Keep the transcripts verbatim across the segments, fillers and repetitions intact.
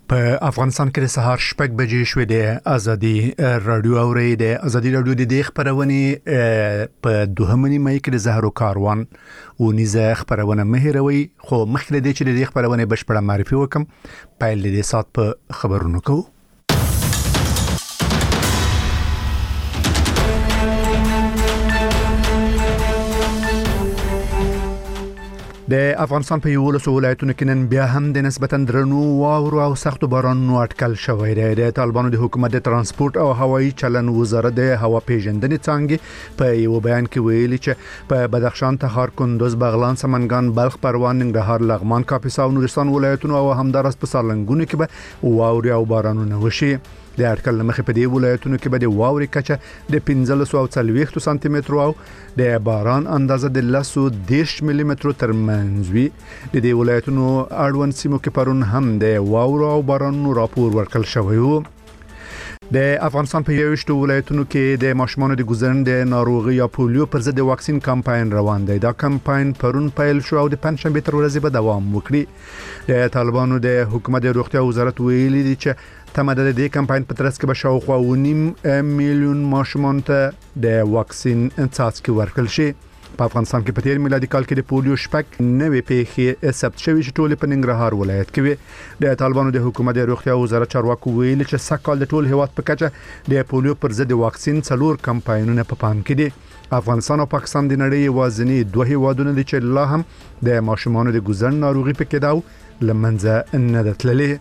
په افغانستان کې د سهار شپږ بجې شوې د ازادي رادیو اوري د ازادي رادیو د خبرونه په دوهمه نیمه کې د زهرو کاروان او نيزه خبرونه مهروي خو مخکې د دې چې د خبرونه بشپړه معرفي وکم پایل د سات په خبرونو کو د افغانستان په یو لسو ولایتونو کې نن بیا هم د نسبتاً درنو واورو او سختو بارانونو اټکل شوی دی. د طالبانو د حکومت د ترانسپورت او هوایي چلن وزارت د هوا پیژندنې څنګه په یو بیان کې ویلي چې په بدخشان، تخار، کندوز، بغلان، سمنګان، بلخ، پروان، ننګرهار، لغمان، کاپیسا او نورستان ولایتونو او همدارس په سالنګونو کې به واوري او بارانونه وشي. د اټکل مخې په دې ولایتونو کې به د واوري کچه د پنځلس او څلوېښت سانتي متر او د باران اندازه د لسو دیش ملي متر تر منځ وي. د دې ولایتونو اړوند سیمو کې پرون هم د واورو او بارانونو راپور ورکړل شوی و. د افغانستان په یوشتو ولایتونو کې د ماشومانو د ګذرن ناروغي یا پولیو پر ضد واکسین کمپاین روان دی. دا کمپاین پرون پیل شو او د پنځشنبه تر ورځې به دوام وکړي. د طالبانو د حکومت د روغتیا وزارت ویلي دی چې تمه د دې کمپاین په ترڅ کې به شاوخوا ونیم میلیون ماشومان ته د واکسین څاڅکي ورکړل شي. په افغانستان کې په تیر میلادي کال کې د پولیو شپږ نوې پیښې ثبت شوې چې ټول په ننګرهار ولایت کې وي. د طالبانو د حکومت د روغتیا وزارت چارواکو ویلي چې سږ د ټول هیواد په کچه د پولیو پر ضد واکسین څلور کمپاینونه په پام کې دي. افغانستان او پاکستان د نړۍ وازنی دوه هیوادونه دي چې لا هم د ماشومانو د ګذرن ناروغي په کې داو لمنځه نه دتللې.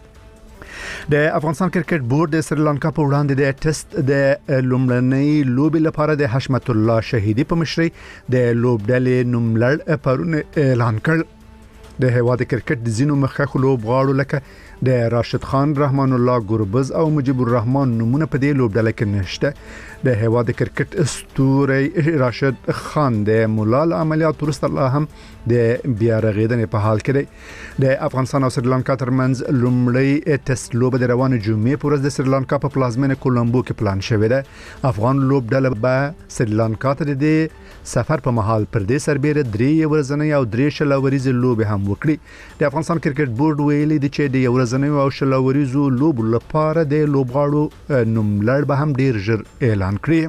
د افغانستان کرکټ بورډ د سریلانکا په وړاندې د ټیسټ د لومړنۍ لوبي لپاره د حشمت الله شهیدی په مشرۍ د لوبډلې نوملړ پرون اعلان کړ. د هواد کرکټ د زینو مخکخ لوبغاړو لکه د راشد خان، رحمان الله ګربز او مجيب الرحمن نمونه په دې لوبډله کې نشته. د هواد کرکټ اسطوره راشد خان د مولال عملیات وروسته الله هم د بیا رغیدنې په حال کې دی. د افغانستان او سریلانکا ترمنځ لومړی ټیسټ لوب د روانه جمعې په ورځ د سریلانکا په پلازمینه کولمبو کې پلان شوی دی. افغان لوبډله به سریلانکا ته د سفر په محل پر دې سربېره درې ورځنۍ او درې شلوريزې لوبې هم وکړي. د افغانستان کرکټ بورډ ویلي دی چې د ورځنۍ او شلوريزو لوبو لپاره د لوبغاړو نوملړ به هم ډیر ژر اعلان کړي.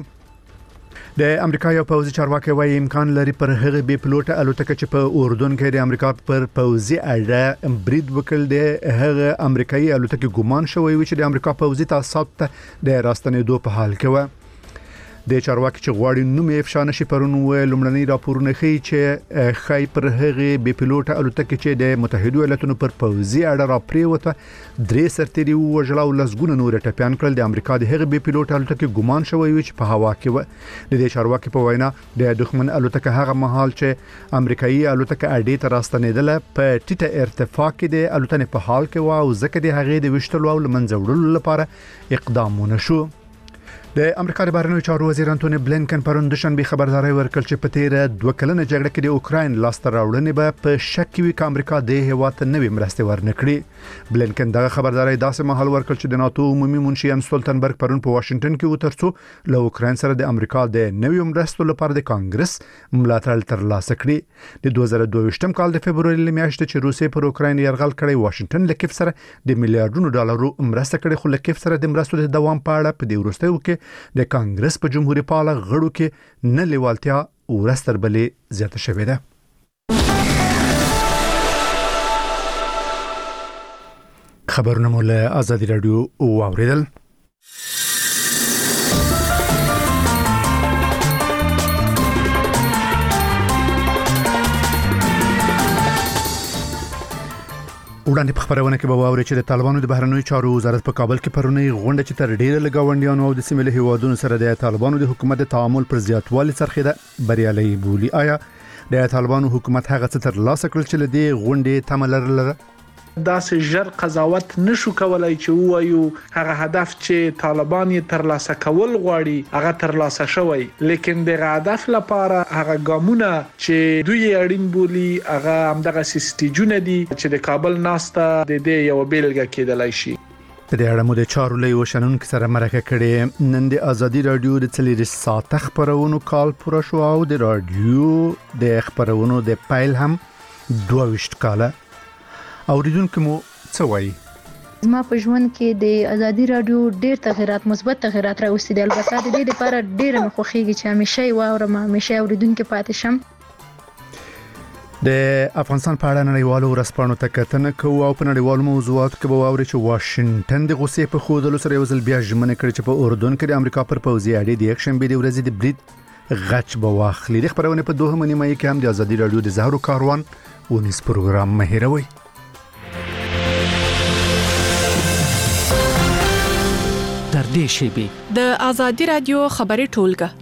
د امریکا یو پوځي چارواکي وايي امکان لري پر هغه بي پلوټه الوتکه چې په اردن کې د امریکا پر پوځي اډه برید وکړ د هغه امریکایي الوتکه ګمان شوی و چې د امریکا پوځي تاسیسات ته د راستنېدو په حال کې و. د چارواکي چې غواړي نوم یې افشا نشي پرون و لومړنۍ راپورونه ښیي چې خای پر هغه بي پلوټه الوتکه چې د متحده ایالاتونو پر پوځي اډه را پریوته درې سرتيري وژل او لسګونه نور ټپيان کړل. د امریکا د هغه بي پلوټه الوتکه ګمان شوی و چې په هوا کې و. د دې چارواکي په وینا د دښمن الوتکه هغه مهال چې امریکایي الوتکه اډې ته راستنېدله په ټیټه ارتفاع کې د الوتنې په حال کې و او ځکه د هغه د وشتلو او لمنځه وړلو لپاره اقدامونه شو. د امریکا د بهرنیو چارو وزیر انټونی بلینکن پرون د شنبه خبرداري ورکړ چې په تیر دوه کلنه جګړه کې د اوکراین لاسته راوړنې به په شک کې وي چې امریکا د هیواد نوې مرستې ورنکړي. بلینکن دغه خبرداري داسې مهال ورکړ چې د ناتو عمومي منشي ان سټولټنبرګ پرون په واشنگټن کې وترڅو له اوکراین سره د امریکا د نوې مرستو لپاره د کانګرس ملاتړ ترلاسه کړي. د دوه زره دوه ویشتم کال د فبرवरी میاشتې چې روسیې پر اوکراین یرغل کړی واشنگټن له کیف سره د میلیارډونو ډالرو مرسته کړې خو له کیف سره د مرستو د دوام په اړه په دې وروستیو کې د کانګرس په جمهوریت پاله غړو کې نه لیوالتیا ورستر بلې زیاته شوې ده. خبرونه مول ازادي رادیو او اوریدل. وړاندې په خبرونه کې به واوري چې د طالبانو د بهرنیو چارو وزارت په کابل کې پرونی غونډه چې تر ډیره لګاونډیانو او د سیمې له هیوادونو سره د طالبانو د حکومت د تعامل پر زیاتوالي څرخیده بریالي بولی. آیا د طالبانو حکومت هغه څه تر لاسه کړل چې لدی غونډې تمه لرله؟ داسې ژر قضاوت نشو کولای چې وایو هغه هدف چې طالبان یې ترلاسه کول غواړي هغه ترلاسه شوی، لیکن دغه هدف لپاره هغه ګامونه چې دوی اړین بولی هغه همدغه سیستیجونه دي چې د کابل ناسته د دې یو بیلګه کېدلای شي. په دې اړه مو د چارو لوی وشنونکو سره مرکه کړې. نن د ازادي رادیو د څلور ساعت خبرونو کال پوره شو او د رادیو د خبرونو د پایل هم دوه وشت کاله اوریدونکو مو څه وایي؟ زما په ژوند کې د ازادي رادیو ډېر تغیرات مثبت تغیرات راوستي دي. البته د دې لپاره ډېر مخوخیږي چې همیشه یې واورم، همیشه اوریدونکو پاتې شم. د افغانستان په اړه نړیوالو ورځپاڼو ته کتنه کوو او په نړیوالو موضوعاتو کې به واوري چې واشنگټن د غوسې په خوځولو سره یو ځل بیا ژمنه کړې چې په اردن کې د امریکا پر پوځي اډې د یک شنبې د ورځې د برید غچ به واخلي. د خبرونه په دوه نیمه کې هم د ازادي رادیو د زهرو کاروان ونیس پروګرام مهیروي. در دې شیبه د ازادي رادیو خبري ټولګه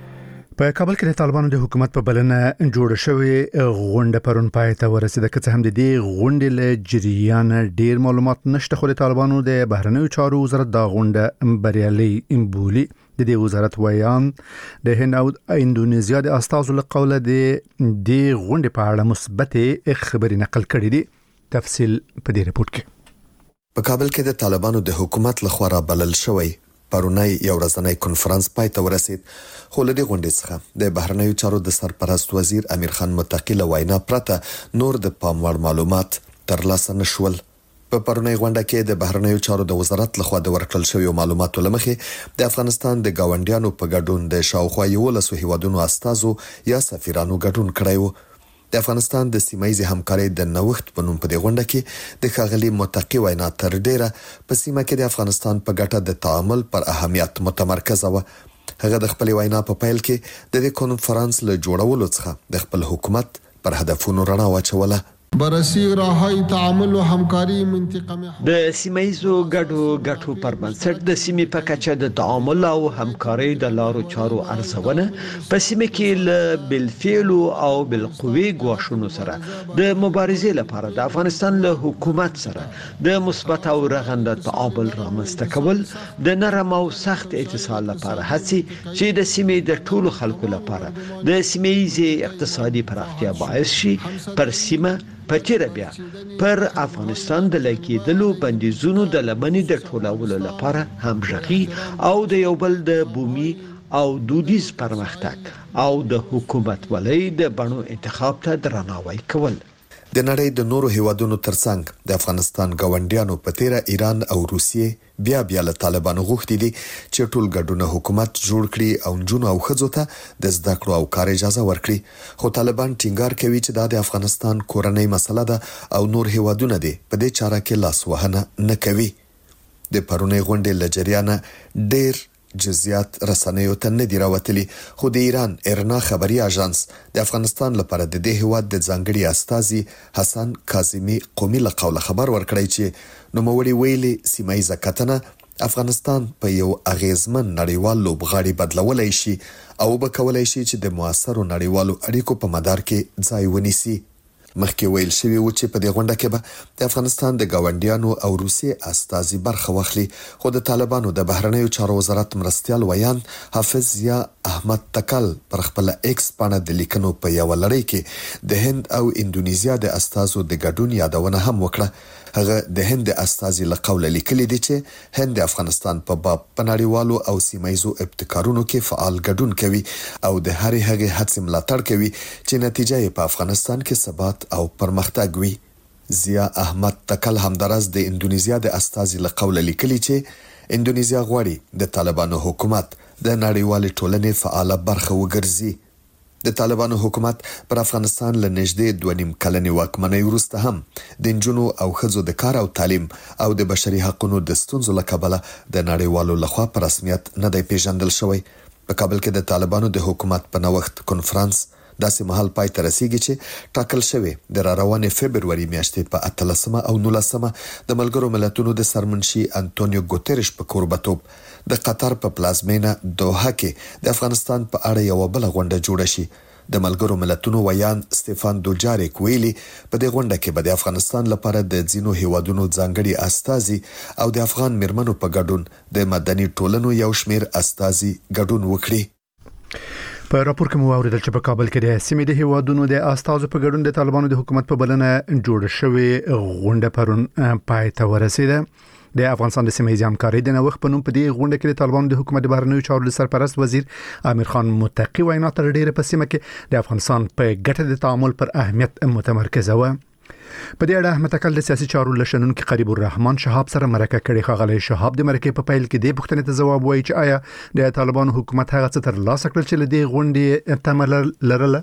په کابل کې د طالبانو د حکومت په بلنه جوړ شوی غونډه پرون پای ته ورسیده. که څه هم د دې غونډې له جریان ډیر معلومات نشته، خو د طالبانو د بهرنیو چارو وزارت دا غونډه بریالي بولي. د دې وزارت ویان د هند او اندونیزیا د استازو له قوله د دې غونډې په اړه مثبت خبري نقل کړي دي. تفصیل په دې رپورت کې. په کابل کې د طالبانو د حکومت لخوا را بلل شوی پرونی یو ورځنی کنفرانس پای ته ورسید، خو له دې غونډې څخه د بهرنیو چارو د سرپرست وزیر امیر خان متقی له وینا پرته نور د پام وړ معلومات ترلاسه نشول. په پرونی غونډه کې د بهرنیو چارو د وزارت لخوا د ورکړل شویو معلوماتو لمخې د افغانستان د گاونډیانو په ګډون د شاوخوا یولسو هیوادونو استازو یا سفیرانو ګډون کړی و. د افغانستان د سیمایي همکارۍ د نوښت په نوم په دې غونډه کې د ښاغلي متقی وینا تر ډیره په سیمه کې د افغانستان په ګټه د تعامل پر اهمیت متمرکزه و. هغه د خپل وینا په پیل کې د دې کنفرانس له جوړولو څخه د خپل حکومت پر هدفونو رڼا واچوله. بررسي راهي تعامل او همکاري منطقه د سیمایزو ګډو ګټو پر بنسټ د سیمې په کچه د تعامل او همکاري د لارو چارو ارزونه په سیمه کې له بالفعل او بالقوي غواړو سره د مبارزې لپاره د افغانستان له حکومت سره د مثبت او رغنده تعامل رامنځته کول د نرم او سخت اتصال لپاره هڅې چې د سیمې د ټولو خلکو لپاره د سیمایي اقتصادي پراختیا باعث شي پر سیمه پچیر بیا پر افغانستان د لکېدلو بندیزونو د لمنې د ټولولو لپاره همغږي او د یو بل د بومي او دودیز پرمختګ او د حکومت ولې د بڼو انتخاب ته درناوی کول. د نړۍ د نورو هیوادونو ترڅنګ د افغانستان گاونډیانو په تیره ایران او روسیې بیا بیا له طالبانو غوښتي دي چې ټول ګډونه حکومت جوړ کړي او جنونو او خځو ته د زده کړو او کار اجازه ورکړي. خو طالبان ټینګار کوي چې دا د افغانستان کورنۍ مسله ده او نور هیوادونه دي په دې چاره کې لاس وهنه نه کوي. د پرونی غونډې لجریانه ډیر جزئیات رسنیو ته نه دی راوتلي، خو د ایران ارنا خبري اژانس د افغانستان لپاره د دې هیواد د ځانګړي استازي حسن کاظمی قومي له قوله خبر ورکړی چې نوموړي ویلي سیمایي کتنه افغانستان په یو اغیزمن نړیوال لوبغاړي بدلولای شي او به کولای شي چې د موثرو نړیوالو اړیکو په مدار کې ځای ونیسي. مخکې ویل شوی و چې په دې غونډه کې به د افغانستان د گاونډیانو او روسیې استازي برخه واخلي، خو د طالبانو د بهرنیو چارو وزارت مرستیال ویان حافظ ضیا احمد تکل پر خپل ایکس باندې د لیکنو په یو لړۍ کې د هند او اندونیزیا د استازو د ګډون یادونه هم وکړه. هغه د هند استازي له قوله لیکلي دي چې هند د افغانستان په باب په نړیوالو او سیمایزو ابتکارونو کې فعال ګډون کوي او د هرې هغې هڅې ملاتړ کوي چې نتیجه یې په افغانستان کې ثبات او پرمختګ وي. ضیا احمد تکل همدارس د اندونیزیا د استازي له قوله لیکلي چې اندونیزیا غواړي د طالبانو حکومت د نړیوالې ټولنې فعاله برخه وګرځي. د طالبانو حکومت پر افغانستان له نږدې دوه نیم کلنې واکمنۍ وروسته هم د نجونو او ښځو د کار او تعلیم او د بشري حقوقو د ستونزو له کبله د نړیوالو لخوا په رسمیت نه دی پیژندل شوی. په کابل کې د طالبانو د حکومت په نوښت کنفرانس داسې مهال پای ته رسیږي چې ټاکل شوی د را روانې فبروري میاشتې په اتلسمه او نولسمه د ملګرو ملتونو د سرمنشي انټونیو ګوتریش په کوربتوب د قطر په پلازمینه دوحه کې د افغانستان په اړه یو بل غونډه جوړه شي. د ملګرو ملتونو ویان سټيفان دوجاریک ویلي په دې غونډه کې به د افغانستان لپاره د ځینو هیوادونو ځانګړي استازي او د افغان مرمنو په ګډون د مدني ټولنو یو شمیر استازي ګډون وکړي. په راپور کې مو اوریدل چې په کابل کې د سیمې د هیوادونو د استازو په ګډون د طالبانو د حکومت په بلنه جوړ شوی غونډه پرون پای ته ورسیده. د افغانستان د سیمې همکارۍ د نوښت په نوم په دې غونډه کې د طالبانو د حکومت د بهرنیو چارو سرپرست وزیر امیر خان متقی وینا تر ډیره په سیمه کې د افغانستان په ګټه د تعامل پر اهمیت متمرکزه و. په دې اړه متکل سیاسي چارو لشنن کې قریب الرحمن شهاب سره مرکه کړي. خغلی شهاب د مرکه په پیل کې د پښتنې ته جواب وایي چې آیا د طالبانو حکومت هغه څه تر لاسه کړل چې لدې غونډې تمل لرله.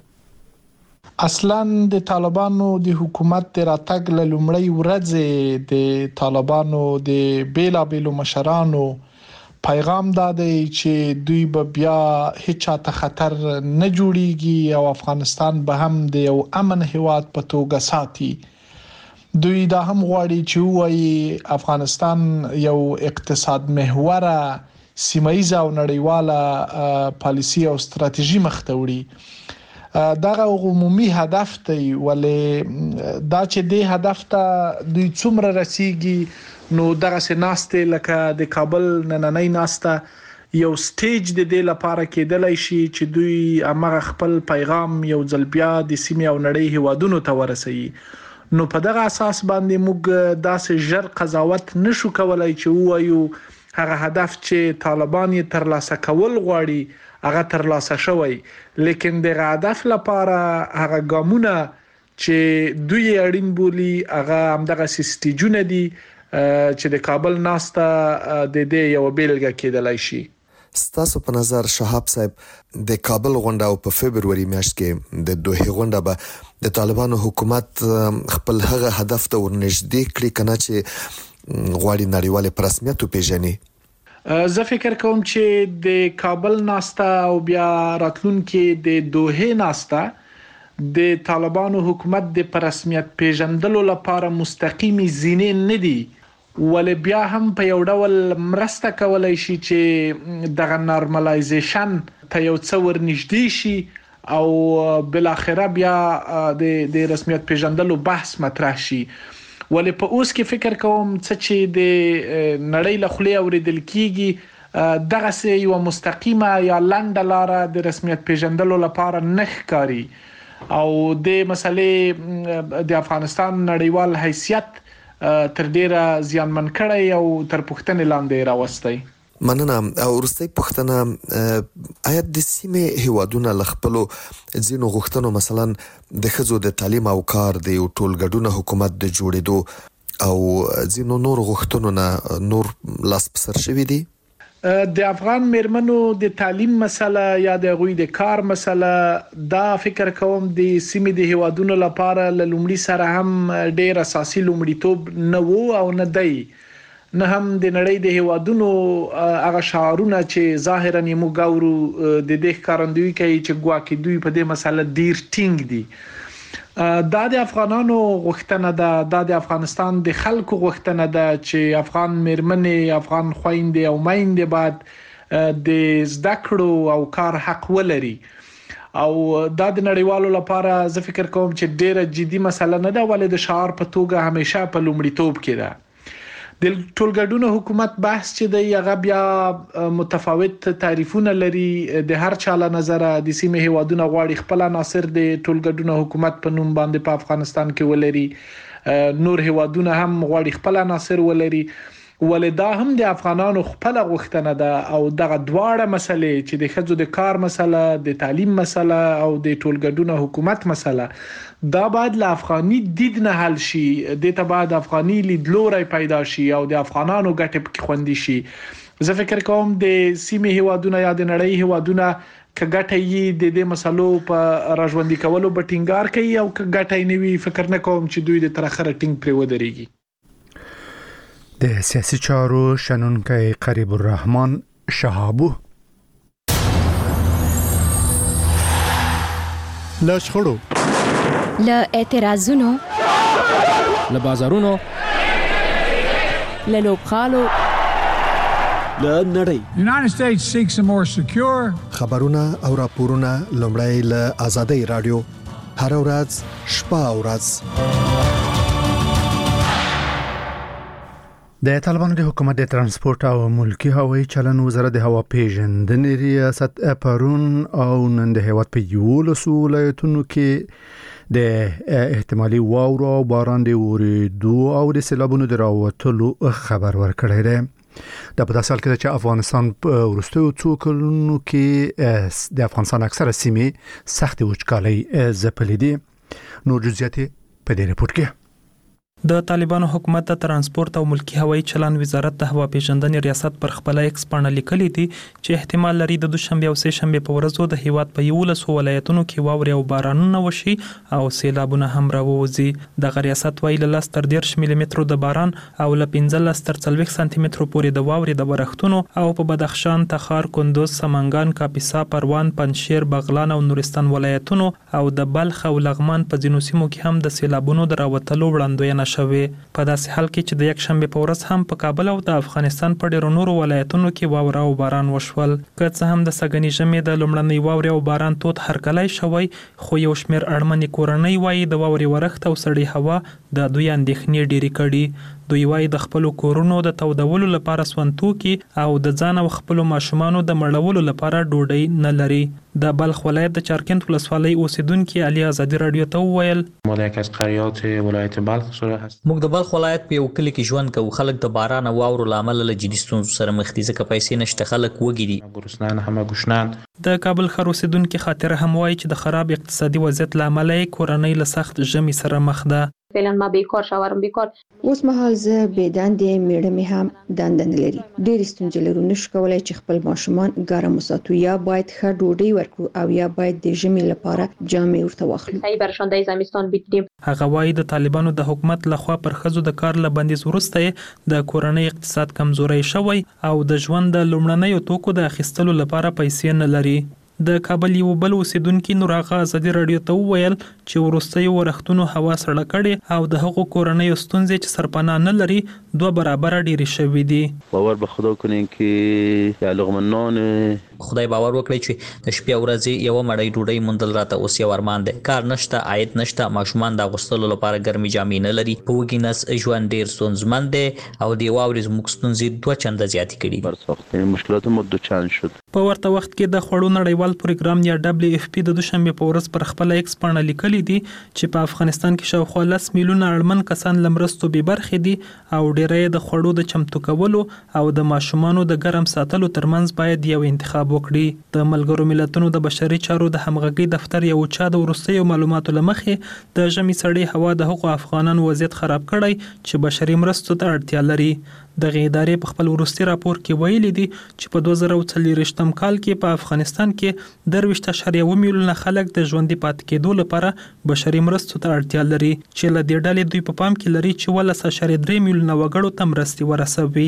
اصلا د طالبانو د حکومت د راتګ له لومړۍ ورځې د طالبانو د بیلا بیلو مشرانو پیغام دادی چې دوی به بیا هیڅ ته خطر نه جوړیږي او افغانستان به هم د یو امن هیواد په توګه ساتي. دوی دا هم غواړي چې وایي افغانستان یو اقتصاد محوره سیمایي او نړیواله پالیسی او ستراتیژي مخته وړي. دغه عمومي هدف دی ولې دا چې د هدف ته دوی څومره رسیږي نو دغه سناسته لکه د کابل نننۍ ناسته یو سټیج د دې لپاره کېدلای شي چې دوی امغه خپل پیغام یو ځل بیا د سیمې او نړۍ هوادونو ته ورسوي. نو په دغه اساس باندې موږ داسې ژر قضاوت نشو کولای چې وایو هغه هدف چې طالبان یې ترلاسه کول غواړي هغه ترلاسه شوی، لیکن دغه هدف لپاره هغه ګامونه چې دوی اړین بولی هغه همدغه سیستیجونه دي چې د کابل ناسته د دې یو بیلګه کېدلای شي. ستاسو په نظر شهاب صاحب د کابل غونډه او په فبرवरी میاشت کې د دوه غونډه به د طالبانو حکومت خپل هغه هدف ته ورنږدې کړی کنه چې غواړي نړیواله رسمیت پیژني. زه فکر کوم چې د کابل ناسته او بیا راتلونکي د دوه ناسته د طالبانو حکومت د رسمیت پیژندلو لپاره مستقیمي زینې نه دي، ولې بیا هم په یو ډول مرسته کولای شي چې دغه نارملایزیشن ته یو څه ورنږدې شي او بل اخره بیا د د رسمیت پیژندلو بحث مطرح شي. ولې په اوس کې فکر کوم چې د نړۍ له خلې اوریدل کیږي دغه سه یو مستقیمه یا لنډه لار د رسمیت پیژندلو لپاره نه ښکاري او د مسلې د افغانستان نړیوال حیثیت تر ډیره زیانمن کړی او تر پښتنې لاندې راوستي. مننه. او ورسته پښتنه آیا د سیمې هیوادونو لخپلو ځینو غوښتنو مثلا د خزو د تعلیم او کار د یو ټولګډونه حکومت د جوړېدو او ځینو نور غوښتنو نه نور لاس پسر شوی دي؟ د افغان میرمنو د تعلیم مسله یا د غوی د کار مسله دا فکر کوم د سیمې د هیوادونو لپاره لومړی سره هم ډیر اساسي لومړیتوب نه وو او نه دی، نه هم د نړۍ د هیوادونو هغه شعارونه چې ظاهرا یې موږ ګورو د دې ښکارندوی کوي چې ګواکې دوی په دې مسله ډیر ټینګ دي. دا د افغانانو غوښتنه ده، دا د افغانستان د خلکو غوښتنه ده چې افغان میرمنې، افغان خويندې او میندې باید د زده کړو او کار حق ولري او دا د نړیوالو لپاره زه فکر کوم چې ډیره جدي مسله نه ده ولې د شعار په توګه همیشه په لومړیتوب کې ده. د ټولګډونو حکومت بحث چې دی هغه بیا متفاوت تعریفونه لري. د هر چا له نظره د سیمې هیوادونو غواړي خپل عناصر د ټولګډونو حکومت په نوم باندې په افغانستان کې ولري، نور هیوادونه هم غواړي خپل عناصر ولري، ولې دا هم د افغانانو خپل غوښتنه ده او دغه دواړه مسلې چې د خځو د کار مسله، د تعلیم مسله او د ټولګډونو حکومت مسله دا باید له افغاني دید نه حل شي، د ته بعد افغاني لیدلوري پیدا شي او د افغانانو ګټه پکې خوندي شي. زه فکر کوم د سیمې هیوادونو یا د نړۍ هیوادونو ک ګټه یې د دې مسلو په راژوندي کولو به ټینګار کوي او ک ګټه نه وي فکر نه کوم چې دوی د ترخره ټینګ پرې ودرېږي. د سیاسي چارو شنونکی قریب الرحمن شهابو له شخړو، له اعتراضونو، له بازارونو، له لوبخالو، له نړۍ. United States seeks a more secure خبرونه او راپورونه لومړی له آزادۍ رادیو هر ورځ شپه او ورځ. د طالبانو د حکومت د ترانسپورت او ملکی هوایي چلن وزارت د هوا پیژندنې ریاست پرون او نن د هیواد په یولسو ولایتونو کې د احتمالي واورو او باران د وریدو او د سیلابونو د راوتلو خبر ورکړی دی. د په داسې حال کې چې افغانستان په وروستیو څو کلونو کې د افغانستان اکثره سیمې سخت وچکالۍ ځپلې دي. نور جزئیات په دې رپورت کې. د طالبانو حکومت د ترانسپورت او ملکی هوایي چلن وزارت د هوا پیژندنې ریاست پر خپل ایکس باندې لیکلي دي چې احتمال لري د دوشنبه او سه شنبه په ورځو د هیواد په یولسو ولایتونو کې واوري او بارانونه وشي او سیلابونه هم راووزي. د ریاست ویل لاس تر ډیر ملي مترو د باران او ل پنځلس تر څلوېښت سانتي مترو پورې د واوري د ورښتونو او په بدخشان، تخار، کندوز، سمنګان، کاپیسا، پروان، پنجشیر، بغلان او نورستان ولایتونو او د بلخ او لغمان په ځینو سیمو کې هم د سیلابونو د راوتلو وړاندوینه شوې. په داسې حال کې چې د یک شنبه په ورځ هم په کابل او د افغانستان په ډیرو نورو ولایتونو کې واوره او باران وشول. که څه هم د سګنی ژمي د لومړنۍ واورې او باران تود هرکلی شوی، خو یو شمېر اړمنې کورنۍ وایي د واورې ورښت او سړې هوا د دوی اندېښنې ډېرې کړي. دوی وایي د خپلو کورونو د تودولو لپاره سونتوکي او د ځان او خپلو ماشومانو د مړولو لپاره ډوډۍ نه لري. د بلخ ولایت د چارکند ولسوالۍ اوسیدونکي علي ازادي رادیو ته وویل: ما یک از قریات ولایت بلخ سره هست. موږ د بلخ ولایت په یو کلی کې ژوند کوو. خلک د باران او واورو لامل له جدي ستونزو سره مخ دي، ځکه پیسې نشته، خلک وږي دي. ګرسنان هم ګشنان. د کابل ښار اوسیدونکي خاطر هم وایي چې د خراب اقتصادي وضعیت لامل یې کورنۍ له سخت ژمي سره مخ ده. فعلا ما بیکار شوارم بیکار اوس مهال زه بې دندې، میړه مې هم دنده نه لري. ډېرې ستونزې لرو، نشو کولی چې خپل ماشومان ګرم وساتو. یا باید ښه ډوډۍ ورکړو او یا باید د ژمي لپاره جامې ورته واخلو. صحیح برشان د زمستان بگیریم. هغه وایي د طالبانو د حکومت لخوا پر ښځو د کار له بندیز وروسته د کورنۍ اقتصاد کمزوری شوی او د ژوند د لومړنیو توکو د اخیستلو لپاره پیسې نه لري. د کابل یو بل اوسیدونکي نور هغه ازادي رادیو ته وویل چې وروستیو ورښتونو هوا سړه کړې او د هغو کورنیو ستونزې چې سرپناه نه لري دوه برابره ډېرې شوې دي. باور به خدا کنین که لغمنان خدای باور وکړي چې د شپې ورځې یو مړی ډوډۍ موندل راته اوس یو ارمان دی. کار نشته، عاید نشته، ماشومان د اغوستلو لپاره ګرمې جامې نه لري. په وږي نس ژوند ډېر ستونزمن دی او د واورې زموږ ستونزې دوه چنده زیاتې کړي. مشکلات مو دوچند شد. په ورته وخت کې د خوړو نړیوال پروګرام یا دبليو اف پی د دوشنبه په ورځ پر خپل ایکس باندې لیکلي دي چې په افغانستان کې شاوخوا لس میلیونه اړمن کسان لمرستو به برخې دي او ډېرې د خوړو د چمتو کولو او د ماشومانو د ګرم ساتلو ترمنځ باید یو انتخاب وکړي. د ملګرو ملتونو د بشري چارو د همغږي دفتر یو چا د وروستیو معلوماتو لمخې د ژمي سړې هوا د حقوق افغانانو وضعیت خراب کړی چې بشري مرستو ته اړتیا لري. دغه ادارې په خپل وروستي راپور کې ویلي دي چې په دوه زره څلوېښتم کال کې په افغانستان کې درویشت اعشاریه اووه میلیونه خلک د ژوندي پاتې کېدو لپاره بشري مرستو ته اړتیا لري، چې له دې ډلې دوی په پام کې لري چې اوولس اعشاریه درې میلیونه وګړو ته مرستې ورسوي.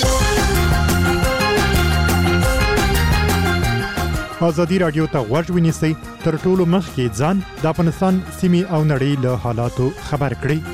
ازادي رادیو ته غوږ ونیسئ، تر ټولو مخکې ځان د افغانستان سیمې او نړۍ له حالاتو خبر کړئ.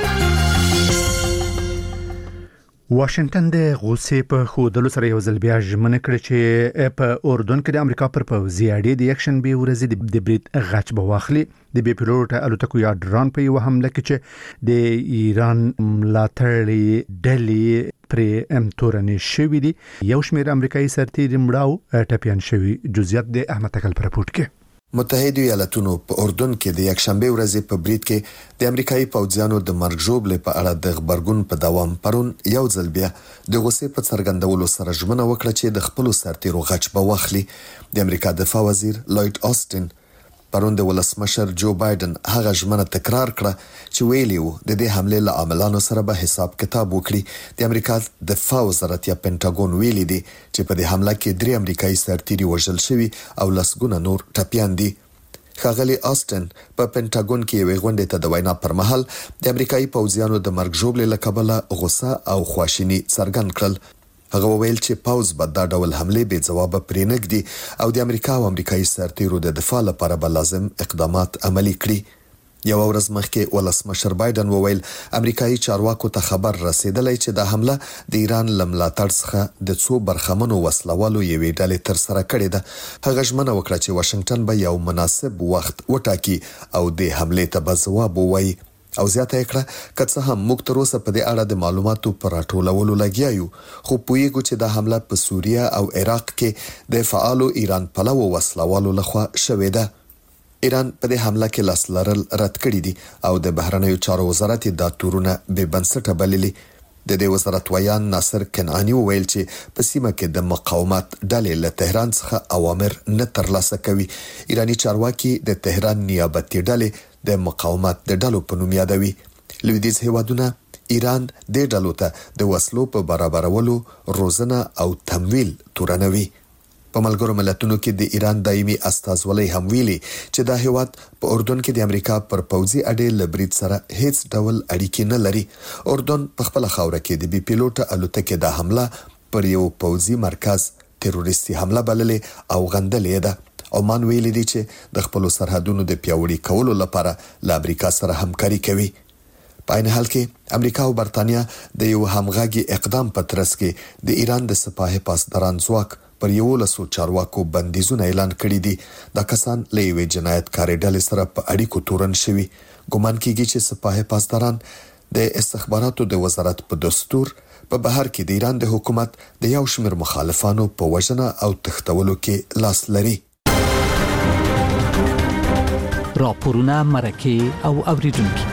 واشنگټن د غوسې په ښودلو سره یو ځل بیا ژمنه کړې چې په اردن کې د امریکا پر پوځي اډې د یک شنبې ورځې د برید غچ به واخلي. د بې پیلوټ الوتکو یا ډرون په یو حمله کې چې د ایران ملاتړي ډلې پرې امتورنې شوې دي، یو شمېر امریکایي سرتیري مړه او ټپیان شوي. جزئیات د احمد تکل پر رپورت کې. متحده ایالاتونو په اردن کې د یک شنبه ورځې په برید کې د امریکایي پوځیانو د مرګ ژوبلې په اړه د خبرګون په دوام پرون یو ځل بیا د غوسې په څرګندولو سره ژمنه وکړه چې د خپل سرتیرو غچ به واخلي. د امریکا دفاع وزیر لوید آستن پرون د ولسمشر جو بایدن هغه ژمنه تکرار کړه چې ویلی وو د دې حمله له عاملانو سره به حساب کتاب وکړي. د امریکا دفاع وزارت یا پینټاګون ویلي دی چې په دې حمله کې درې امریکایي سرتیري وژل شوي او لسګونه نور ټپیان دي. ښاغلي آستن په پینټاګون کې یوې غونډې ته د وینا پر مهال د امریکایي پوځیانو د مرګ ژوبلې له کبله غوسه او خواشیني څرګند کړل. هغه وویل چې پوځ به دا ډول حمله بې ځوابه پرې نه ږدي او د امریکا او امریکایي سرتیرو د دفاع لپاره به لازم اقدامات عملي کړي. یو ورځ مخکې ولسمشر بایدن وویل امریکایي چارواکو ته خبر رسیدلی چې د حمله د ایران له ملاتړ څخه د څو برخمنو وسلوالو یوې ډلې ترسره کړې ده. هغه ژمنه وکړه چې واشنګټن به یو مناسب وخت وټاکي او د حملې ته به ځواب ووایي او زیاته کړه که څه هم موږ تر اوسه په دې اړه د معلوماتو پر راټولولو لګیا یو، خو پوهیږو چې د حمله په سوریه او عراق کې د فعالو ایران پلوو وسلوالو لخوا شوې ده. ایران په دې حمله کې لاس لرل رد کړی دي او د بهرنیو چارو وزارت دا تورونه بې بنسټه بللي. د دې وزارت ویان ناصر کنعانی وویل چې په سیمه کې د مقاومت ډلې له تهران څخه اوامر نه ترلاسه کوي. ایرانی چارواکي د تهران نیابتي ډلې د مقاومت د ډلو په نوم یادوي. لویدیځ هیوادونه ایران د ډلو ته د وسلو په برابرولو، روزنه او تمویل تورنوي. په ملګرو ملتونو کې د ایران دایمي استازولۍ هم ویلي چې دا هیواد په اردن کې د امریکا پر پوځي اډې له برید سره هیڅ ډول اړیکې نه لري. اردن په خپل خاوره کې د بي پیلوټ الوتکې د حمله پر یو پوځي مرکز تروریستي حمله بللې او غندلې ده. عمان ویلي دی چې د خپل سرحدونو د پیاوړي کولو لپاره له امریکا سره همکاري کوي. په عین حال کې امریکا او برتانیا د یو همغږي اقدام په ترڅ کې د ایران د سپاه پاسداران ځواک پر یو لسو چارواکو بندیزونه اعلان کړي دي. دا کسان له یوې جنایتکارې ډلې سره په اړیکو تورن شوي. ګومان کیږي چې سپاه پاسداران د استخباراتو د وزارت په دستور په بهر کې د ایران د حکومت د یو شمېر مخالفانو په وژنه او تښتولو کې لاس لري. راپورونه، مرکه او اوریدونکو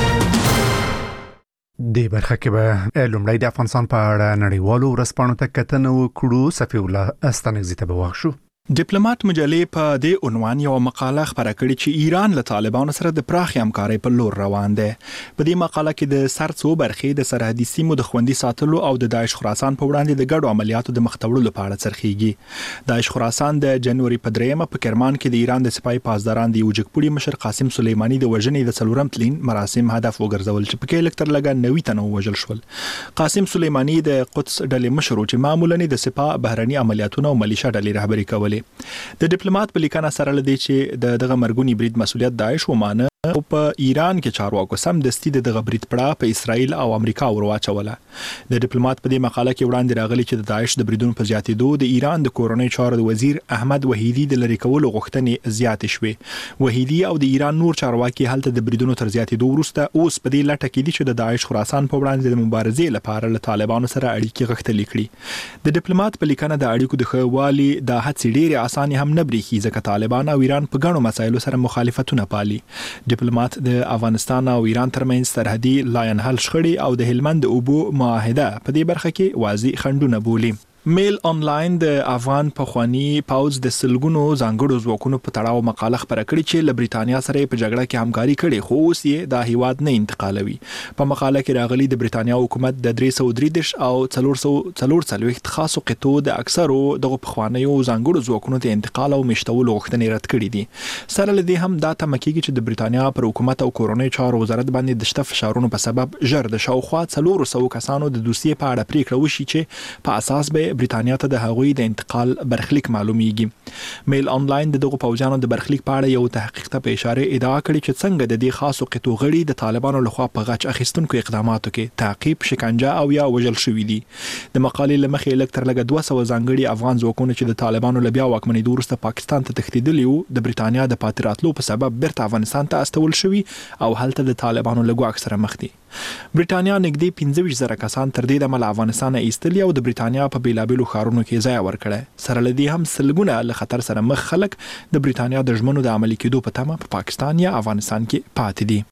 د برخه کې به لومړی د افغانستان په اړه نړیوالو ورځپاڼو ته کتنه وکړو. صفی الله استانګزي ته به واښو. ډیپلوماټ مجلې په دې عنوان یو مقاله خبره کړې چې ایران له طالبانو سره د پراخې همکارۍ په لور روان دی. په دې مقاله کې د سرڅو برخې د سرحدي سیمو د خوندي ساتلو او د داعش خراسان په وړاندې د ګډو عملیاتو د مخ تړلو په اړه څرخيږي. داعش خراسان د جنوري په دریمه په کرمان کې د ایران د سپای پاسداران د وجګپوړي مشر قاسم سلیمانی د وژنې د څلورم تلین مراسم هدف وګرځول چې په کې لکتر لګا نوي تنو وژل شول. قاسم سلیمانی د قدس ډلې مشر چې معمولاً د سپاه بهرني عملیاتونو او ملیشیا ډلې رهبري کولې. د ډیپلوماټ په لیکنه سره لدی چې د دغه مرګونی برید مسولیت داعش ومانه او په ایران کې چارواکو سم دستي دغه برید پړه په اسرائیل او امریکا ورواچوله. د ډیپلوماټ په دې مقاله کې وړاندې راغلي چې د داعش د بریدونو په زیاتېدو د ایران د کورنۍ چارو د وزیر احمد وحیدی د لری کولو غوښتنې زیاتې شوې. وحیدی او د ایران نور چارواکي هلته د بریدونو تر زیاتېدو وروسته اوس په دې لټه کې دي چې د داعش خراسان په وړاندې د مبارزې لپاره له طالبانو سره اړیکې غښتلې کړي. د ډیپلوماټ په لیکنه د اړیکو د ښهوالي د هڅې ډېرې اسانه هم نه بریښي ځکه طالبان او ایران په ګڼو مسایلو سره مخالفتونه پالي. ډیپلوماټ د افغانستان او ایران ترمنځ سرحدي لاین حل شخړې او د هلمند اوبو معاهده په دې برخه کې واضح خنډونه بولي. میل آنلاین د افغان پخوانی پاوز د سلګونو ځانګړو ځواکونو په تړاو مقاله خبره کړې چې له بریتانیا سره په جګړه کې همکاري کړې خو اوس یې د هیواد نه انتقالوي. په مقاله کې راغلي د بریتانیا حکومت د درې سوه درې دېرش او څلور سوه څلور څلوېښت خاصو قطعو د اکثرو دغه پخوانیو ځانګړو ځواکونو ته انتقال او میشتولو غوښتنې رد کړې دي. سره له دې هم دا تمه کېږي چې د بریتانیا پر حکومت او کورنۍ چارو وزارت باندې د شته فشارونو په سبب ژر د شاوخوا څلور سوه کسانو د دوسیې په اړه پریکړه وشي چې په اساس به بریتانیا ته د هغوی د انتقال برخلیک معلومیږي. میل آنلاین د دغه پوځیانو د برخلیک په اړه یو تحقیق ته په اشاره ادعا کړې چې څنګه د دې خاصو قطو غړي د طالبانو لخوا په غچ اخیستونکو اقداماتو کې تعقیب، شکنجه او یا وژل شوي دي. د مقالې له مخې لږ تر لږه دوه سوه ځانګړي افغان ځواکونه چې د طالبانو له بیا واکمنېدو وروسته پاکستان ته تښتېدلي وو د بریتانیا د پاتې راتلو په سبب بیرته افغانستان ته استول شوي او هلته د طالبانو له ګواښ سره مخ دي. بریتانیا نږدې پنځه ویشت زره کسان تر دې دمه له افغانستانه ایستلي او د بریتانیا په بیلابیلو ښارونو کې ځای ورکړی. سره له دې هم سلګونه له خطر سره مخ خلک د بریتانیا د ژمنو د عملي کېدو په تمه په پاکستان یا افغانستان کې پاتې دي.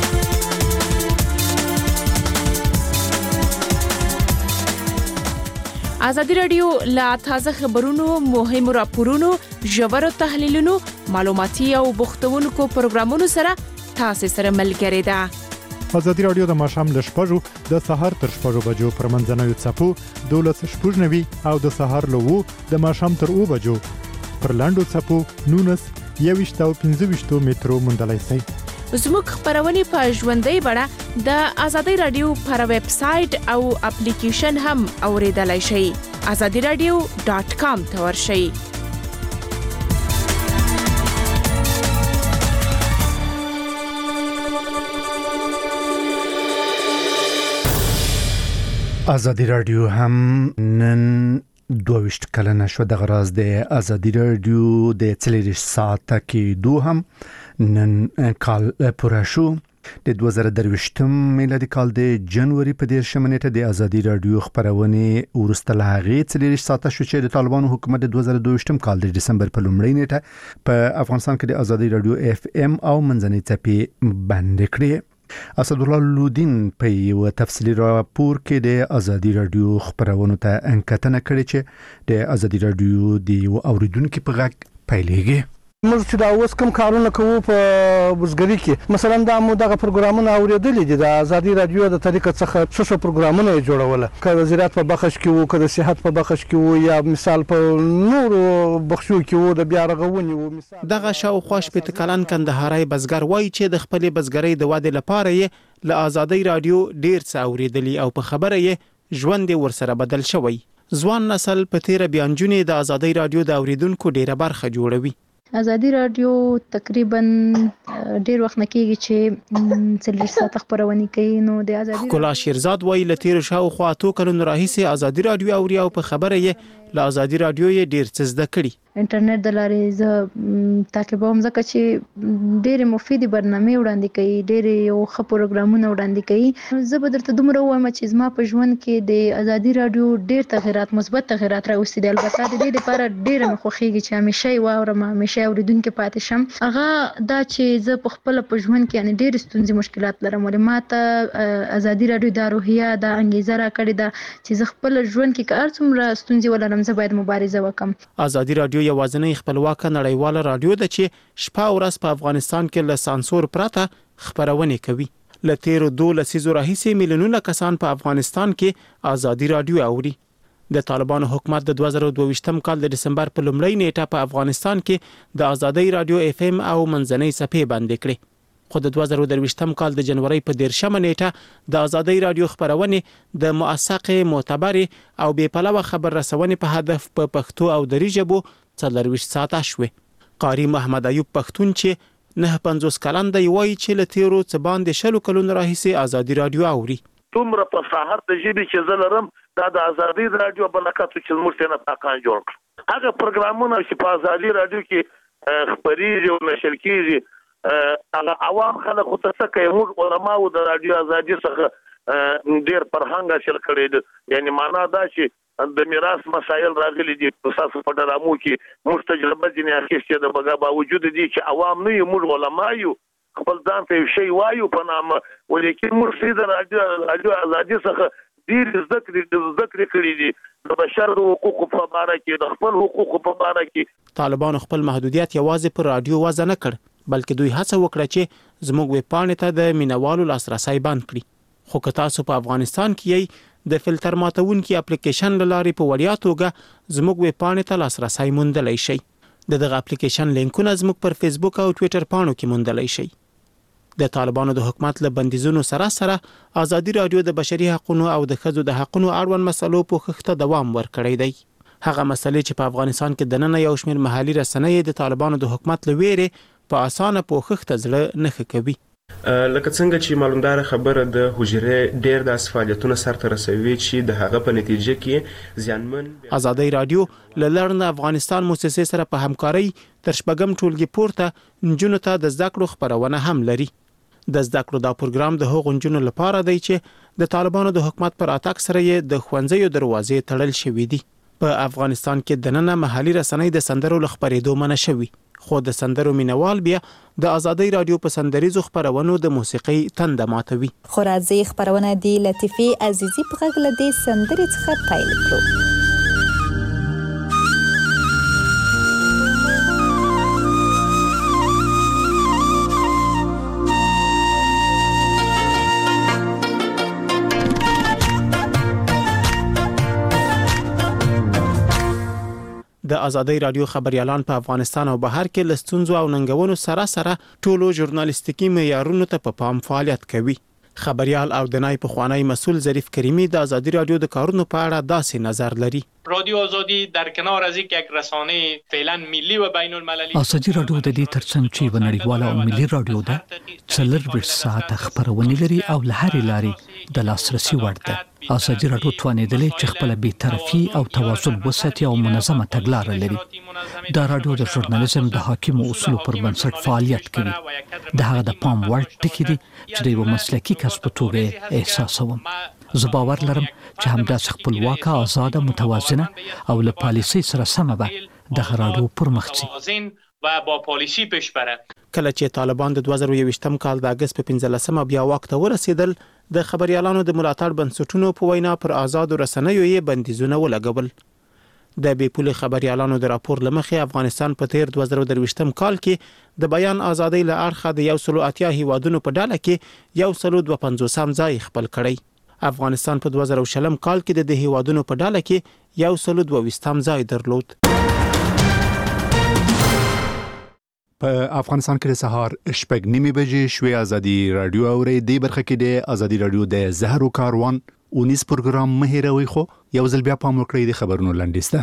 ازادي راډیو لا تازه خبرونو، مهمو راپورونو، ژورو تحلیلونو، معلوماتي او بوختونکو پروګرامونو سره تاسو سره ملګری ده. ازادي راډیو د ماښام له شپږو د سهار تر شپږو بجو پر منځنوي څپو دولس شپږ نوي او د سهار له اوو د ماښام تر اوو بجو پر لاندو څپو نونس یوویشت او پنځه ویشتو مترو موندلی شئ. زموږ خبرونه په ژوندۍ بڼه د ازادي راډیو پر ویب سټ او اپلیکیشن هم اوریدلای شئ. ازادي راډیو ډاٹ کام ته ورشئ. ازادي راډیو هم نن دوه کلنه شو. د غراز د ازادي راډیو د څلېرویشت ساعته کې دو هم نن کال پوره شو. د دوه زره درویشتم میلادي کال د جنوري په دیرشمه نیټه د ازادي راډیو خبرونه ورسته له هغې څلېرویشت ساعته شو چې د طالبانو حکومت د دوه زره دویشتم کال د دسمبر په لومړۍ نیټه په افغانستان کې د ازادي راډیو اف ام او منځنۍ څپې بند کړې. اسدالله لودین په یو تفصیلي راپور کې د ازادي راډیو خبرونو ته انکتنه کړې چې د ازادي راډیو د اوریدونکو په غږ پیلېږي. موږ چې دا اوس کوم کارونه کوو په بزګري کې مثلا دا مو دغه پروګرامونه اوریدلې دي د ازادي رادیو د طریقې څخه څه څه پروګرامونه یې جوړول که وزارت په بخښ کې وو که د صحت په بخښ کې وو یا مثال په نورو بخښو کې وو د بیا رغونې وو مثال دغه شاوخوا شپږ کلن کندهاري بزګر وایي چې د خپل بزګرۍ د وادي لپاره یې له ازادي رادیو ډیر څه اوریدلی او په خبره یې ژوند ورسره بدل شوی ځوان نسل په تیر بیانجونې د ازادي رادیو د اوریدونکو ډیره برخه جوړوي ازادي رادیو تقریبا ډیر وخت نکېږي چې څلور ساعت خبرونه کوي نو د ازادي کولا شیرزاد وایي لتیر شاوخوا اتو کلونو راهیسې ازادي رادیو اوري او په خبره یې له ازادي رادیو یې ډیر څه زده کړي انټرنیټ د لارې زه تعقیبوم ځکه چې ډېر مفیدې برنامې وړاندې کوي ډېر یو ښه پروګرامونه وړاندې کوي زه به درته دومره وایم چې زما په ژوند کې د ازادي رادیو ډېر تغیرات مثبت تغیرات راوستي دي البته د دې لپاره ډېر مې خوښیږي چې همیشه یې واورم همیشه اوریدونکي پاتې شم هغه دا چې زه په خپل په ژوند کې یعنی ډېر ستونزې مشکلات لرم ولې ماته ازادي رادیو د روحیه د انګیزه راکړې ده چې زه خپل ژوند کې هر څومره ستونزې ولرم زه باید مبارزه وکم ازادي رادیو یوازینی خپلواکه نړیواله رادیو ده چې شپه او ورځ په افغانستان کې له سانسور پرته خبرونه کوي له تیرو دوه لسیزو راهیسې میلیونونه کسان په افغانستان کې ازادي رادیو اوري د طالبانو حکومت د دوه زره دوه ویشتم کال د دسمبر په لومړۍ نیټه په افغانستان کې د ازادي رادیو اف ام او منځنۍ صفحې بندې کړې خو د دوه زره درویشتم کال د جنوري په دیرشمه نیټه د ازادي رادیو خبرونه د موثق معتبر او بې پلوه خبر رسونې په هدف په پښتو او دری ژبو څلرویشت ساعته شوه قاری محمد ایوب پښتون چې نه پنځوس کلن دی وایي چې له تیرو څه باندې شلو کلونو راهیسې ازادي رادیو اوري څومره په ساحت د ژبې چې زه لرم دا د ازادي رادیو په لکاتو چې موږ ته نه پاکان جوړ کړ هغه پروګرامونه چې په ازادي رادیو کې خبري او نشر کیږي هغه عوام خلک خو ته څه کوي موږ علماو د رادیو ازادي څخه ډیر فرهنګ حاصل کړی دی یعنی معنا دا چې د میراث مسایل راغلي دي په اساس په ډرامو کې موږ تجربه ځینې اخیستې د بغا باوجود دي چې عوام نه یو موږ علما یو خپل ځان ته شی وایو په نامه ولیکن موږ د رادیو رادیو ازادي څخه ډیر ذکر ذکر کړی دي د بشر حقوقو په اړه کې د خپل حقوقو په اړه کې طالبان خپل محدودیت یوازې پر رادیو وضع نه کړ بلکې دوی هڅه وکړه چې زموږ ویب پاڼې ته د مینوالو لاسرسي بند کړي خو که تاسو په افغانستان کې د فلټر ماتونکي اپلیکیشن لاري په وړیا توګه زموږ ویب پاڼې ته لاسرسي موندلای شئ د دغه اپلیکیشن لینکونه زموږ پر فیسبوک او ټوئیټر پاڼو کې موندلای شئ د طالبانو د حکومت له بندیزونو سره سره ازادي رادیو د بشري حقوقو او د ښځو د حقوقو اړوند مسلو په خښته دوام ورکړی دی هغه مسلې چې په افغانستان کې د نن یو شمېر محلي رسنۍ د طالبانو د حکومت لويره په اسانه په خښته زړه نه کوي لکه څنګه چې معلومدار خبره د حجره ډیر د فعالیتونو سره رسوي چې د هغه په نتیجه کې زیانمن ازادي رادیو له لړن افغانستان مؤسسې سره په همکاري تر شپږم ټولګي پورته نجونو ته د زده کړو خبرونه هم لري د زده کړو دا پروګرام د هغو نجونو لپاره دی چې د طالبانو د حکومت پر اتاک سره یې د ښوونځیو دروازې تړل شوې دي په افغانستان کې د نن محلي رسنۍ د سندرو لخبرېدو منع شوي خو د سندرو مینوال بیا د ازادي رادیو په سندریزو خبرونو د موسیقي تنده ماتوي خو راځي خبرونه دی لطیفي عزیزي په غږ له دې سندرې څخه پیل کړو د ازادي رادیو خبريالان په افغانستان او بهر کې لستونزو او ننګونو سره سره ټولو ژورنالیستیکي معیارونو ته په پام فعالیت کوي خبريال او د نای په خوانی مسول ظریف کریمی د ازادي رادیو د کارونو په اړه داسې نظر لري رادیو آزادی در کنار از اینکه یک رسانه فعلا ملی و بین المللی ازادي رادیو د دې ترڅنګ چې ونړیواله او ملي رادیو ده څلور ساعت خبرونه لري او له هرې لارې د لاسرسي وړ ده ازادي رادیو توانیدلې چې خپل بی‌طرفي او توازن وساتي او منظمه تګلارې لري دا رادیو د ژورنالیزم د حاکم اصولو پر بنسټ فعالیت کوي د هغه د پام وړ ټکی دي چې د یو مسلکي کس په توګه احساسوم زه باور لرم چې همداسې خپلواکه آزاده متوازنه او له پالیسۍ سره سمه به د رادیو پرمخ ځي و با پالیسی پیش بره کله چې طالبان د دوه زره یوویشتم کال د اگست په پنځلسمه بیا واک ته ورسېدل د خبريالانو د ملاتړ بنسټونو په وینا پر آزاد رسنیو یې بندیزونه ولګول د بې پولې خبريالانو د راپور لمخې افغانستان په تیر دوه زره درویشتم کال کې د بیان ازادۍ له اړخه د یو سلو اتیا هیوادونو په ډله کې یو سلو دوه پنځوسم ځای خپل کړی. افغانستان په دوه زره شلم کال کې د هیوادونو په ډله کې یو سلو دوه ویشتم ځای درلود. په افغانستان کې د سهار شپږ نیمې بجې شوې ازادي رادیو اوري د برخه کې د ازادي رادیو د زهرو کاروان اونیس پروګرام مهیروي خو یو ځل بیا پام وکړئ د خبرونو لنډیسته.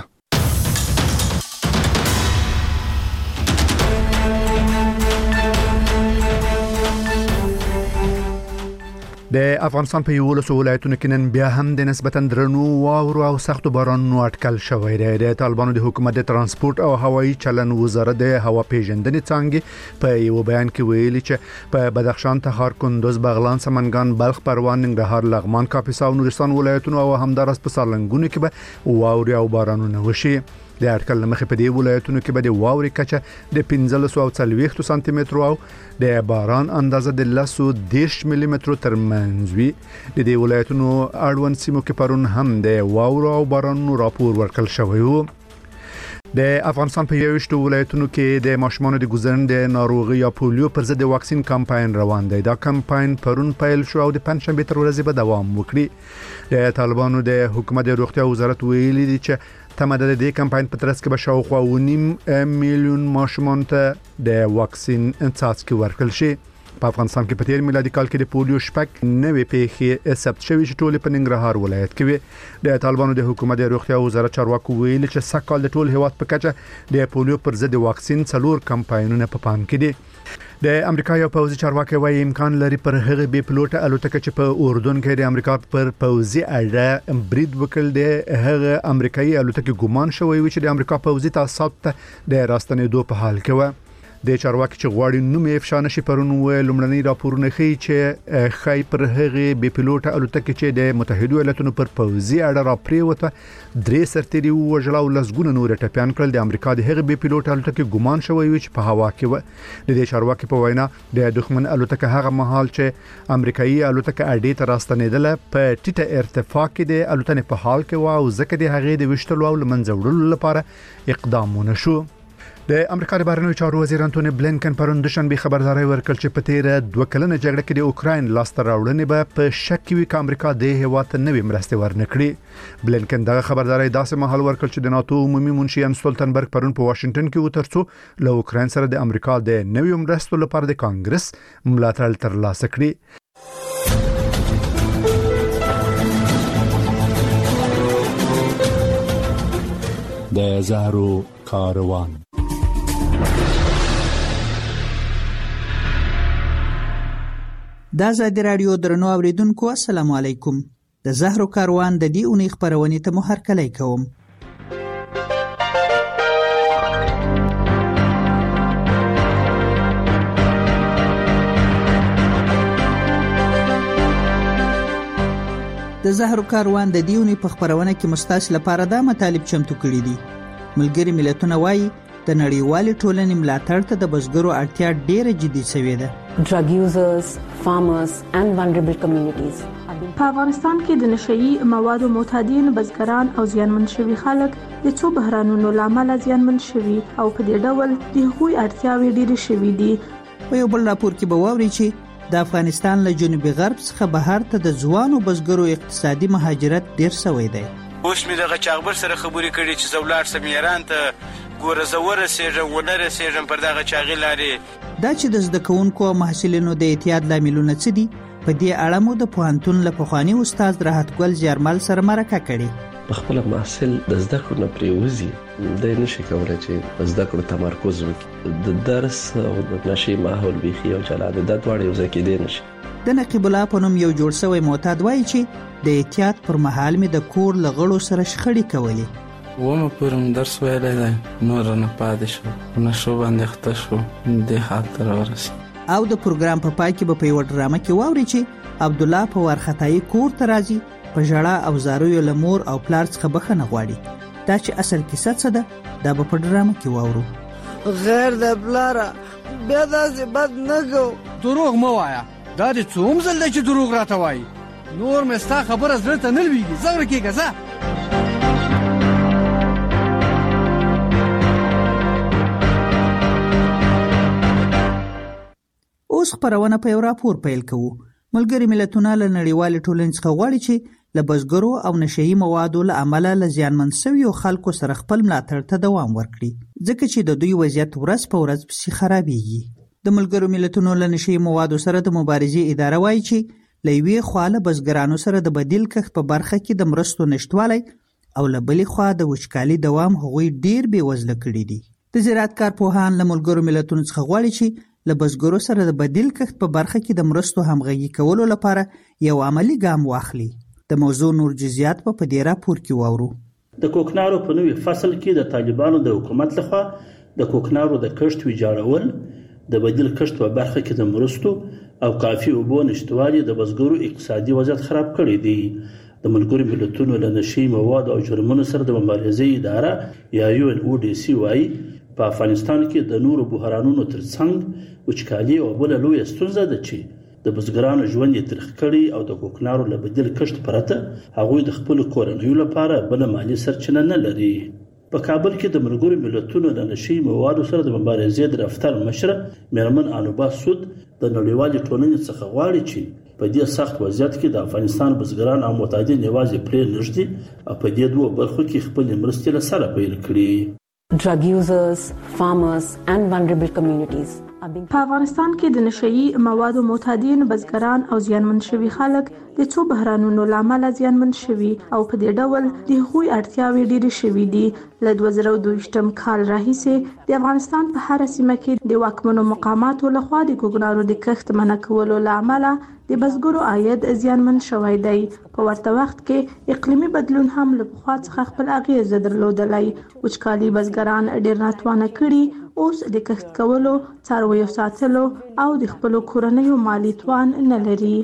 د افغانستان په یولسو ولایتونو کې نن بیا هم د نسبتاً درنو واورو او سختو بارانونو اټکل شوی دی. د طالبانو د حکومت د ترانسپورت او هوایي چلن وزارت د هوا پیژندنې څانګې په یو بیان کې ویلي چې په بدخشان، تخار، کندوز، بغلان، سمنګان، بلخ، پروان، ننګرهار، لغمان، کاپیسا او نورستان ولایتونو او همدارس په سالنګونو کې به واوري او بارانونه وشي. د اټکل مخې په دې ولایتونو کې به د واوري کچه د پنځلس او څلوېښت سانتي متر او د باران اندازه د لسو دیش ملي متر تر منځ وي. د دې ولایتونو اړوند سیمو کې پرون هم د واورو او بارانونو راپور ورکړل شوی و. د افغانستان په یوشتو ولایتونو کې د ماشومانو د ګزرنې ناروغي یا پولیو پر ضد واکسین کمپاین روان دی. دا کمپاین پرون پیل شو او د پنځشنبه تر ورځې به دوام وکړي. د طالبانو د حکومت د روغتیا وزارت ویلي دی چې تمه ده د دې کمپاین په ترڅ کې به شاوخوا ونیم میلیون ماشومان ته د واکسین څاڅکي ورکړل شي. په افغانستان کې په تیر میلادي کال کې د پولیو شپږ نوې پیښې ثبت شوې چې ټول په ننګرهار ولایت کې وي. د طالبانو د حکومت د روغتیا وزارت چارواکو ویلي چې سږ د ټول هیواد په کچه د پولیو پر ضد واکسین څلور کمپاینونه په پام کې دي. د امریکا یو پوځي چارواکي وايي امکان لري پر هغه بې پلوټه الوتکه چې په اردن کې د امریکا پر پوځي اډه برید وکړ د هغه امریکایي الوتکه ګمان شوی و چې د امریکا پوځي تاسیسات ته د راستنېدو په حال کې و. د چارواکي چې غواړي نوم یې افشا نشي پرون و لومړنی راپورونه ښیي چې خای پر هغه بې پلوټه الوتکه چې د متحده ایالاتونو پر پوځي اډه را پریوته درې سرتیري وژل او لسګونه نور ټپيان کړل. د امریکا د هغه بې پلوټه الوتکه ګمان شوی و چې په هوا کې و. د دې چارواکي په وینا د دښمن الوتکه هغه مهال چې امریکایي الوتکه اډې ته راستنېدله په ټیټه ارتفاع کې د الوتنې په حال کې و او ځکه د هغې د وشتلو او لمنځه وړلو لپاره اقدامونه شو. د امریکا د بهرنیو چارو وزیر انټونی بلینکن پرون د شنبه خبرداري ورکړ چې په تیر دوه کلنه جګړه کې د اوکراین لاسته راوړنې به په شک کې وي چې امریکا د هیواد ته نوې مرستې ورنکړي. بلینکن دغه خبرداري داسې مهال ورکړ چې د ناتو عمومي منشي ان سټولټنبرګ پرون په واشنگټن کې وترڅو له اوکراین سره د امریکا د نوې مرستو لپاره د کانګرس ملاتړ ترلاسه کړي. د زهرو کاروان د ازادي رادیو درنو اوریدونکو السلام علیکم. د زهرو کاروان د دې اونۍ خبرونه ته مو هرکلی کوم. د زهرو کاروان د دې اونۍ په خبرونه کې مستاس لپاره دا مطالب چمتو کړي دي. ملګری ملتونه وایي د نړیوالې ټولنې ملاتړ ته د بزګرو اړتیا ډېره جدي شوې ده. Drug users, farmers and vulnerable communities. په افغانستان کې د نشئی موادو معتادین، بزګران او زیانمن شوي خلک د څو بحرانونو لامل زیانمن شوي او په دې ډول د هغوی اړتیاوې ډېرې شوي دي. په یو بل راپور کې به واورئ چې د افغانستان له جنوبي غرب څخه بهر ته د ځوانو بزګرو اقتصادي مهاجرت ډېر شوی دی. اوس مې دغه چاغبر سره خبرې کړې چې زولار سم ایران ته ګوره زوره سیجن ولر سیجن پر دغه چاغي لارې. دا چې د زده کوونکو او محصلینو د اعتیاد لاملونه څه دي، په دې اړه مو د پوهنتون له پخواني استاد راحت ګل زیارمل سره مرکه کړې. خپل محصل د زده کړو نه پریوزي د نشي کولای چې زده کړو تمرکز وکړي. د درس او د نشي ماحول بيخي او جلاده د دواړو یو ځای کې دی نشي. د نقیب الله په نوم یو جوړ شوی معتاد وایي چې د احتیاط پر مهال می د کور لغړو سره شخړې کولې. ومه پرم درس ویلی دی، نور نه پاتې شو، نشو باندې خته شو، دې حال ته راورسېد. او د پروګرام په پای کې به په یوه ډرامه کې واورئ چې عبدالله په وارخطایي کور ته راځي، په ژړا او زاریو له مور او پلار څخه بخښنه غواړي. دا چې اصل کیسه څه ده دا به په ډرامه کې واورو. غیر د پلاره بیا داسې بد نه کو. دروغ مه وایه، دا دې څوم ځل دی چې دروغ راته وایي. نور مې ستا خبره زړه ته نه لوېږي، زغره کېږه ځه. خبرونه په یو راپور پیل کوو. ملګري ملتونه له نړیوال ټولنې څخه غواړي چې له بزګرو او نشهیي موادو له امله له زیانمن شویو خلکو سره خپل ملاتړ ته دوام ورکړي، ځکه چې د دوی وضعیت ورځ په ورځ پسې خرابېږي. د ملګرو ملتونو له نشهیي موادو سره د مبارزې اداره وایي چې له یوې خوا له بزګرانو سره د بدیل کښت په برخه کې د مرستو نشتوالی او له بلې خوا د وچکالي دوام هغوی ډیر بېوزله کړي دي. د زراعت کارپوهان له ملګرو ملتونو څخه غواړي چې له بزګرو سره د بدیل کښت په برخه کې د مرستو همغږي کولو لپاره یو عملی ګام واخلي. د موضوع نور جزئیات په دې راپور کې واورو. د کوکنارو په نوې فصل کې د طالبانو د حکومت لخوا د کوکنارو د کښت ویجاړول، د بدیل کښت په برخه کې د مرستو او کافي اوبو نشتوالي د بزګرو اقتصادي وضعیت خراب کړی دی. د ملګرو ملتونو له نشهیي موادو او جرمونو سره د مبارزې اداره یا یو ان او ډي سي وايي په افغانستان کې د نورو بحرانونو ترڅنګ وچکالي او بله لویه ستونزه ده چې د بزګرانو ژوند یې تریخ کړی او د کوکنارو له بدیل کښت پرته هغوی د خپلو کورنیو لپاره بله مالي سرچینه نه لري. په کابل کې د ملګرو ملتونو له نشهیي موادو سره د مبارزې د دفتر مشره میرمن انوبا سود د نړیوالې ټولنې څخه غواړي چې په دې سخت وضعیت کې د افغانستان بزګران او معتادین یوازې پرې نږدي او په دې دوه برخو کې خپلې مرستې له سره پیل کړي. Drug users, farmers and vulnerable communities. په افغانستان کې د نشهیي موادو معتادین، بزګران او زیانمن شوي خلک د څو بحرانونو لامل زیانمن شوي او په دې ډول د هغوی اړتیاوې ډېرې شوي دي. له دوه زره دویشتم کال راهیسې د افغانستان په هر سیمه کې د واکمنو مقاماتو لخوا د کوکنارو د کښت منع کولو له امله د بزګرو عاید زیانمن شوی دی. په ورته وخت کې اقلیمي بدلون هم له پخوا څخه خپل اغیز درلودلی. وچکالي بزګران ډېر ناتوانه کړي، اوس د کښت کولو، څارویو ساتلو او د خپلو کورنیو مالي توان نه لري.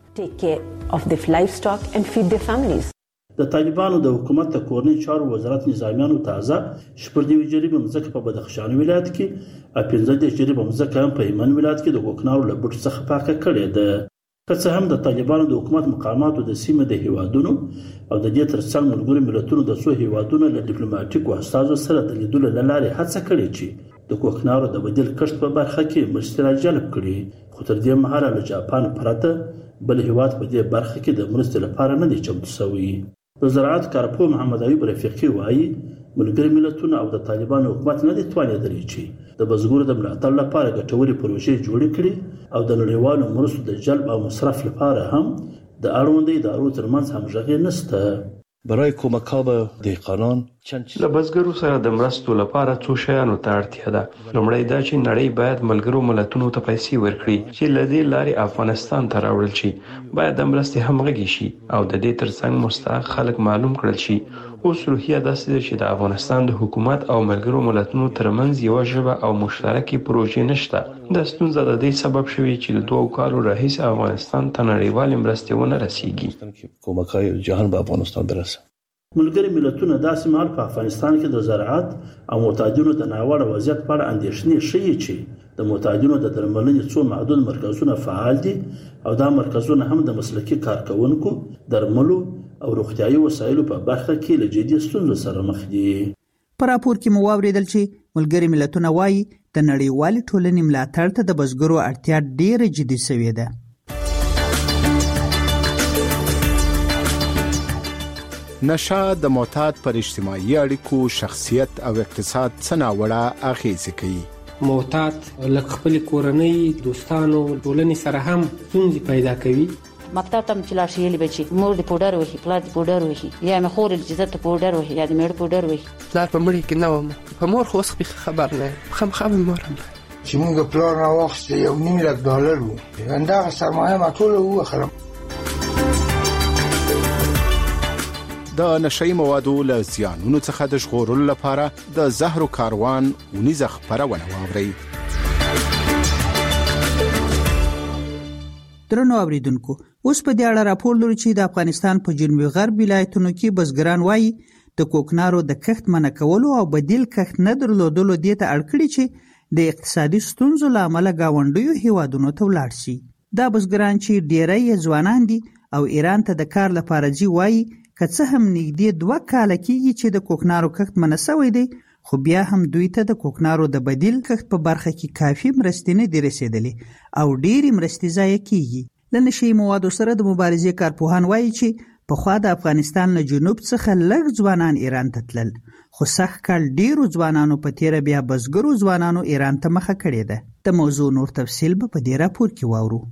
د طالبانو د حکومت د کورنۍ چارو وزارت نظامیانو تازه شپږ نوي جریبه مځکه په بدخشان ولایت کې او پنځه دېرش جریبه مځکه هم په هلمند ولایت کې د کوکنارو له بوټو څخه پاکه کړې ده. که څه هم د طالبانو د حکومت مقاماتو د سیمې د هیوادونو او د دې ترڅنګ ملګرو ملتونو د څو هیوادونو له ډیپلوماټیکو استازو سره د لیدلو له لارې هڅه کړې چې د کوکنارو د بدیل کښت په برخه کې مرستې راجلب کړي، خو تر دې مهاله له جاپان پرته بل هیواد په دې برخه کې د مرستې لپاره نه دی چمتو شوی. د زراعت کارپوه محمد ایوب رفیقي وایي ملګري ملتونه او د طالبانو حکومت نه دي توانېدلی چې د بزګرو د ملاتړ لپاره ګټورې پروژې جوړې کړي او د نړیوالو مرستو د جلب او مصرف لپاره هم د اړوندو ادارو ترمنځ همغږي نشته. برای کمک به دهقانان له بزګرو سره د مرستو لپاره څو شیانو ته اړتیا ده. لومړی دا چې نړۍ باید ملګرو ملتونو ته پیسې ورکړي چې له دې لارې افغانستان ته راوړل شي. باید د مرستې همغږي شي او د دې ترڅنګ مستحق خلک معلوم کړل شي. اوس روحیه داسې ده چې د افغانستان د حکومت او ملګرو ملتونو ترمنځ یوه ژبه او مشترکې پروژې نشته. دا ستونزه د دې سبب شوې چې له دوو کالو راهیسې افغانستان ته نړیوالې مرستې ونه رسیږي. کمک‌های جهان به افغانستان برسه. ملګري ملتونه داسې مهال په افغانستان کې د زراعت او معتادینو د ناوړه وضعیت په اړه اندېښنې ښیي چې د معتادینو د درملنې څو محدود مرکزونه فعال دي او دا مرکزونه هم د مسلکي کارکونکو، درملو او روغتیايي وسایلو په برخه کې له جدي ستونزو سره مخ دي. په راپور کې مو واورېدل چې ملګري ملتونه وایي د نړیوالې ټولنې ملاتړ ته د بزګرو اړتیا ډېره جدي شوې ده. نشه د معتاد پر اجتماعي اړیکو، شخصیت او اقتصاد څه ناوړه اغیزې کوي. معتاد لکه خپل کورنۍ، دوستانو، ټولنې سره هم ستونزې پیدا کوي. مکتب ته چې لاړ شي یلی بچي مور دې پوډر وهي، پلار دې پوډر وهي، یا مې خور دې عزت پوډر وهي، یا دې مېړه پوډر وهي. پلار په مړي کې نه وم، په مور خو اوس خبر نه یم، خامخا مې مور هم چې موږ پلار نه واخیسته یو نیم لک ډالر و، همدغه سرمایه ما ټوله ووخلم. د نشهیي موادو له زیانونو څخه د ژغورلو لپاره د زهرو کاروان ونیزه خپرونه واورئ. درنو اوریدونکو، اوس په دې اړه راپور لرو چې د افغانستان په جنوبي غرب ولایتونو کې بزګران وایي د کوکنارو د کښت منع کولو او بدیل کښت نه درلودلو دې ته اړ کړي چې د اقتصادي ستونزو له امله ګاونډیو هیوادونو ته ولاړ شي. دا بزګران چې ډیری یې ځوانان دي او ایران ته د کار لپاره ځي وایي که څه هم نږدې دوه کاله کېږي چې د کوکنارو کښت منع شوی دی، خو بیا هم دوی ته د کوکنارو د بدیل کښت په برخه کې کافي مرستې نه دي رسېدلې او ډېرې مرستې ضایع کیږي. له نشهیي موادو سره د مبارزې کارپوهان وایي چې پخوا د افغانستان له جنوب څخه لږ ځوانان ایران ته تلل، خو سږ کال ډېرو ځوانانو په تیره بیا بزګرو ځوانانو ایران ته مخه کړې ده. د موضوع نور تفصیل به په دې راپور کې واورو.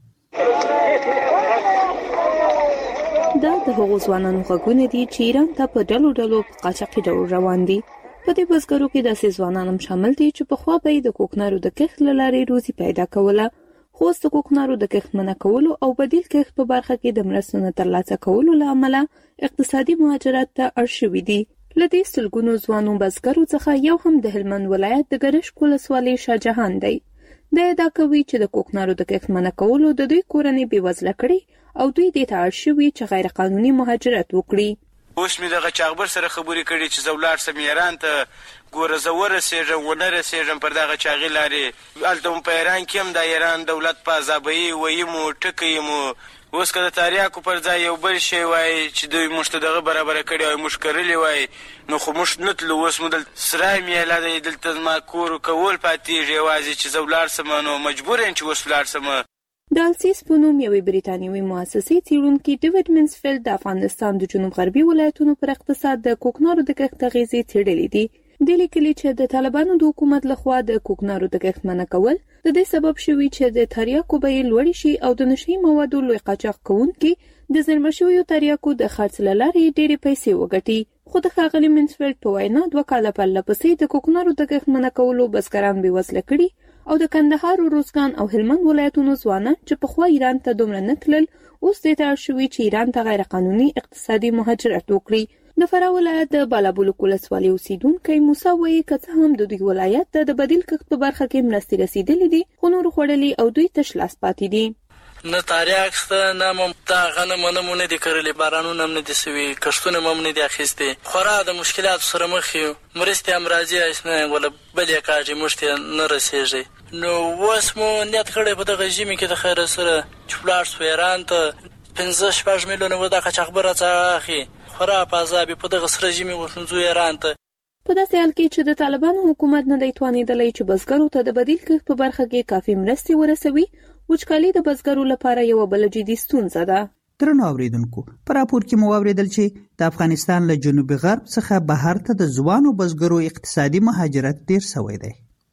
دا د هغو ځوانانو غږونه دي چې ایران ته په ډلو ډلو په قاچاقي ډول روان دي. په دې بزګرو کې داسې ځوانان هم شامل دي چې پخوا به یې د کوکنارو د کښت له لارې روزي پیدا کوله، خو اوس د کوکنارو د کښت منع کولو او بدیل کښت په برخه کې د مرستو نه ترلاسه کولو له امله اقتصادي مهاجرت ته اړ شوي دي. له دې سلګونو ځوانو بزګرو څخه یو هم د هلمند ولایت د ګرشک ولسوالۍ شاهجهان دی. دا ادعا کوي چې د کوکنارو د کښت منع کولو د دوی کورنۍ بېوزله کړي او دوی دې ته اړ شوي چې غیر قانوني مهاجرت وکړي. اوس مې دغه چاغبر سره خبرې کړي چې زه ولاړ سم ایران ته، ګوره زه ورسېږم ونه رسېږم پر دغه چاغې لارې. هلته مو په ایران کې هم د ایران دولت په عذابوي ویمو ټکیمو. اوس که د تاریاکو پر ځای یو بل شی وای چې دوی موږ ته دغه برابره کړي وای، موږ کرلي وای، نو خو موږ نه تلو. اوس مو دلته سرای میله دی، دلته زما کور کول پاتېږي یوازې چې زه ولاړ سم، نو مجبور یم چې اوس ولاړ سم. د السیس په نوم یوې بریتانیوي مؤسسې څېړونکي ډیوډ منسفیلډ د افغانستان د جنوب غربي ولایتونو پر اقتصاد د کوکنارو د کښت اغېزې څېړلې دي. د لیکلي چې د طالبانو د حکومت لخوا د کوکنارو د کښت منع کول د دې سبب شوي چې د تریاکو بیې لوړې شي او د نشهیي موادو لوی قاچاق کوونکي د زېرمه شویو تریاکو د خرڅ له لارې ډېرې پیسې وګټي. خو د ښاغلي منسفیلډ په وینا دوه کاله پرله پسې د کوکنارو د کښت منع کولو بزګران بېوزله کړي او د کندهار، روزګان او هلمند ولایتونو ځوانان چې پخوا ایران ته دومره نه تلل اوس دې ته اړ شوي چې ایران ته غیر قانوني اقتصادي مهاجرت وکړي. د فراه ولایت د بالابلوک ولسوالۍ اوسیدونکی موسی وایي که څه هم د دوی ولایت ته د بدیل کښت په برخه کې مرستې رسېدلې دي، خو نورو خوړلي او دوی تش لاس پاتې دي. نه تاریاک شته، نه مم دا غنم نه مونږ نه دي کرلي، بارانونه هم نه دي سوي، کښتونه هم نه دي اخیستي. خورا د مشکلاتو سره مخ یو. مرستې هم راځي اسنه ولا بل یې کاږي موږ ته نه رسېږي. نو اوس مو نیت کړی په دغه ژمي کې د خیر سره چې ولاړ سو ایران ته پنځه شپږ میلیونه و دغه چاغبره څخه اخی خورا په عذاب په دغه سره ژمي وښنځو ایران ته. په داسې حال کې چې د طالبانو حکومت نه دی توانېدلی چې بزګرو ته د بدیل کښت په برخه کې کافي مرستې ورسوي، وچکالي د بزګرو لپاره یوه بله جدي ستونزه ده. درنو اوریدونکو، په راپور کې مو واورېدل چې د افغانستان له جنوبي غرب څخه بهر ته د ځوانو بزګرو اقتصادي مهاجرت ډېر سوی دی.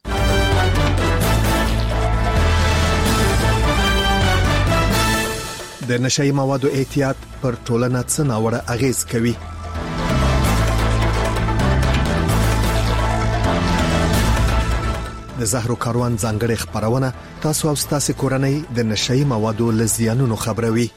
د نشهیي موادو احتیاط پر ټولنه څه ناوړه اغېز کوي؟ د زهرو کاروان ځانګړې خبرونه تاسو او تاسو کورنۍ د نشهیي موادو له زیانونو خبروي.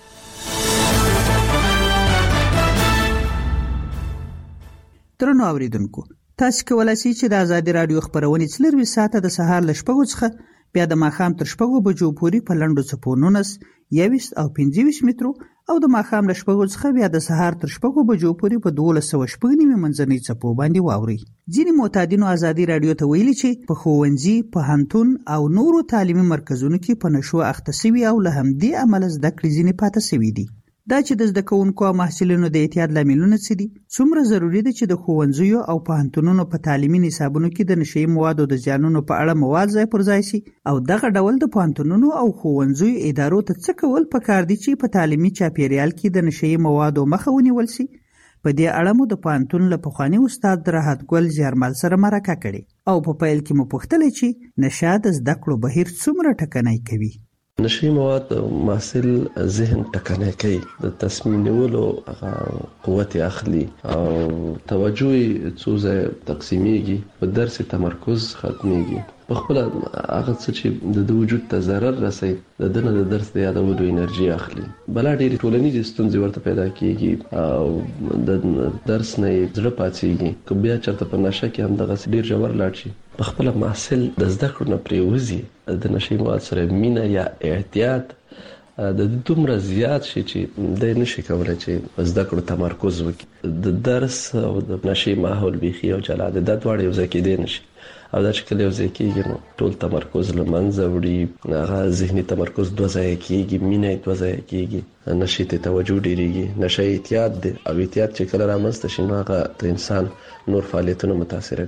درنو اوریدونکو، تاسو کولای شئ چې د ازادي رادیو خبرونه څلور ساعته د سهار ل شپږو څخه بیا د ماښام تر شپږو بجو پورې په لنډو څپو نولس، یویشت او پنځه ویشت مترو او د ماښام له شپږو څخه بیا د سهار تر شپږو بجو پورې په دولس سوه شپږ نیمې منځنۍ څپو باندې واورئ. ځینې معتادینو ازادي رادیو ته ویلي چې په ښوونځي، پوهنتون او نورو تعلیمي مرکزونو کې په نشو اخته سوي او له همدې امله زده کړې ځینې پاتې سوي دي. دا چې د زده کوونکو او محصلینو د احتیاط لاملونه څه دي، څومره ضروری ده چې د ښوونځیو او پوهنتونونو په تعلیمي نصابونو کې د نشهیي موادو د زیانونو په اړه مواد ځای پر ځای شي، او دغه ډول د پوهنتونونو او ښوونځیو ادارو ته څه کول پکار دي چې په تعلیمي چاپیریال کې د نشهیي موادو مخه ونیول شي. په دې اړه مو د پوهنتون له پخواني استاد راحت ګل زیارمل سره مرکه کړې او په پیل کې مو پوښتلې چې نشه د زده کړو بهیر څومره ټکنی کوي. نشهیي مواد محصل ذهن ټکنی کوي، د تصمیم نیولو قوت اخلي او توجه څو ځای تقسیمیږي، په درس تمرکز ختمیږي، په خپل هغه څه چې د وجود ته ضرر رسي د دنه د درس د یادولو انرژي اخلي. بلا ډېرې ټولنیزې ستونزې ورته پیدا کیږي او د درس نه زړه پاتېږي. که بیا چېرته په نشه کې هم دغسې ډېر ژور لاړ شي، په خپل محصل د زده کړو نه پرېوځي، د نشهیي مواد سره مینه یا احتیاط د دومره زیات شي چې دی نشي کولی چې زده کړو تمرکز وکړي. د درس او د نشهیي ماحول بیخي او جلا دی، دا دواړه یو ځای کېدی نشي، او دا چې کله یو ځای کېږي نو ټول تمرکز له منځه وړي، هغه ذهني تمرکز دوه ځایه کېږي، مینه دوه ځایه کېږي، نشې ته توجه ډېرېږي. نشه احتیاط دی او احتیاط چې کله رامنځته شي نو هغه د انسان نور فعالیتونه متاثره کوي.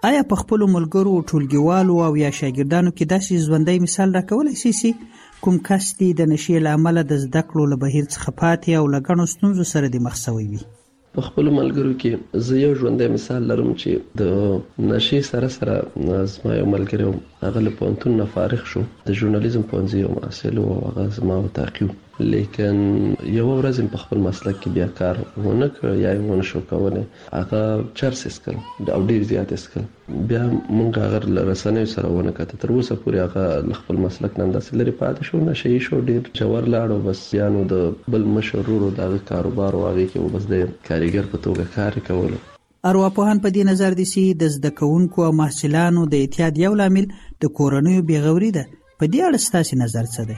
آیا په خپلو ملګرو، ټولګیوالو او یا شاګردانو کې داسې ژوندی مثال راکولی شي چې کوم کس دې د نشې له امله د زده کړو له بهیر څخه پاتې او له ګڼو ستونزو سره دې مخ سوی وي؟ په خپلو ملګرو کې زه یو ژوندی مثال لرم چې د نشې سره سره زما یو ملګری و، هغه له پوهنتون نه فارغ شو، د ژورنالیزم پوهنځي یو محصل و او هغه زما وطاقي و، لیکن یوه ورځ په خپل مسلک کې بیا کار ونه کړ یا یې ونه شو کولی، هغه چرس یې څښل او ډېر زیات یې څښل. بیا موږ هغه له رسنیو سره ونه کته، تر اوسه پورې هغه له خپل مسلک نه همداسې لرې پاتې شو، نشه یې شو، ډېر ژور لاړ او بس بیا نو د بل مشر ورور د هغه کاروبار و، هغې کې بس د کارګر په توګه کار یې کولو. ارواپوهان په دې نظر دي چې د زده کوونکو او محصلانو د اعتیاد یو لامل د کورنیو بېغوري ده. په دې اړه ستاسې نظر څه دی؟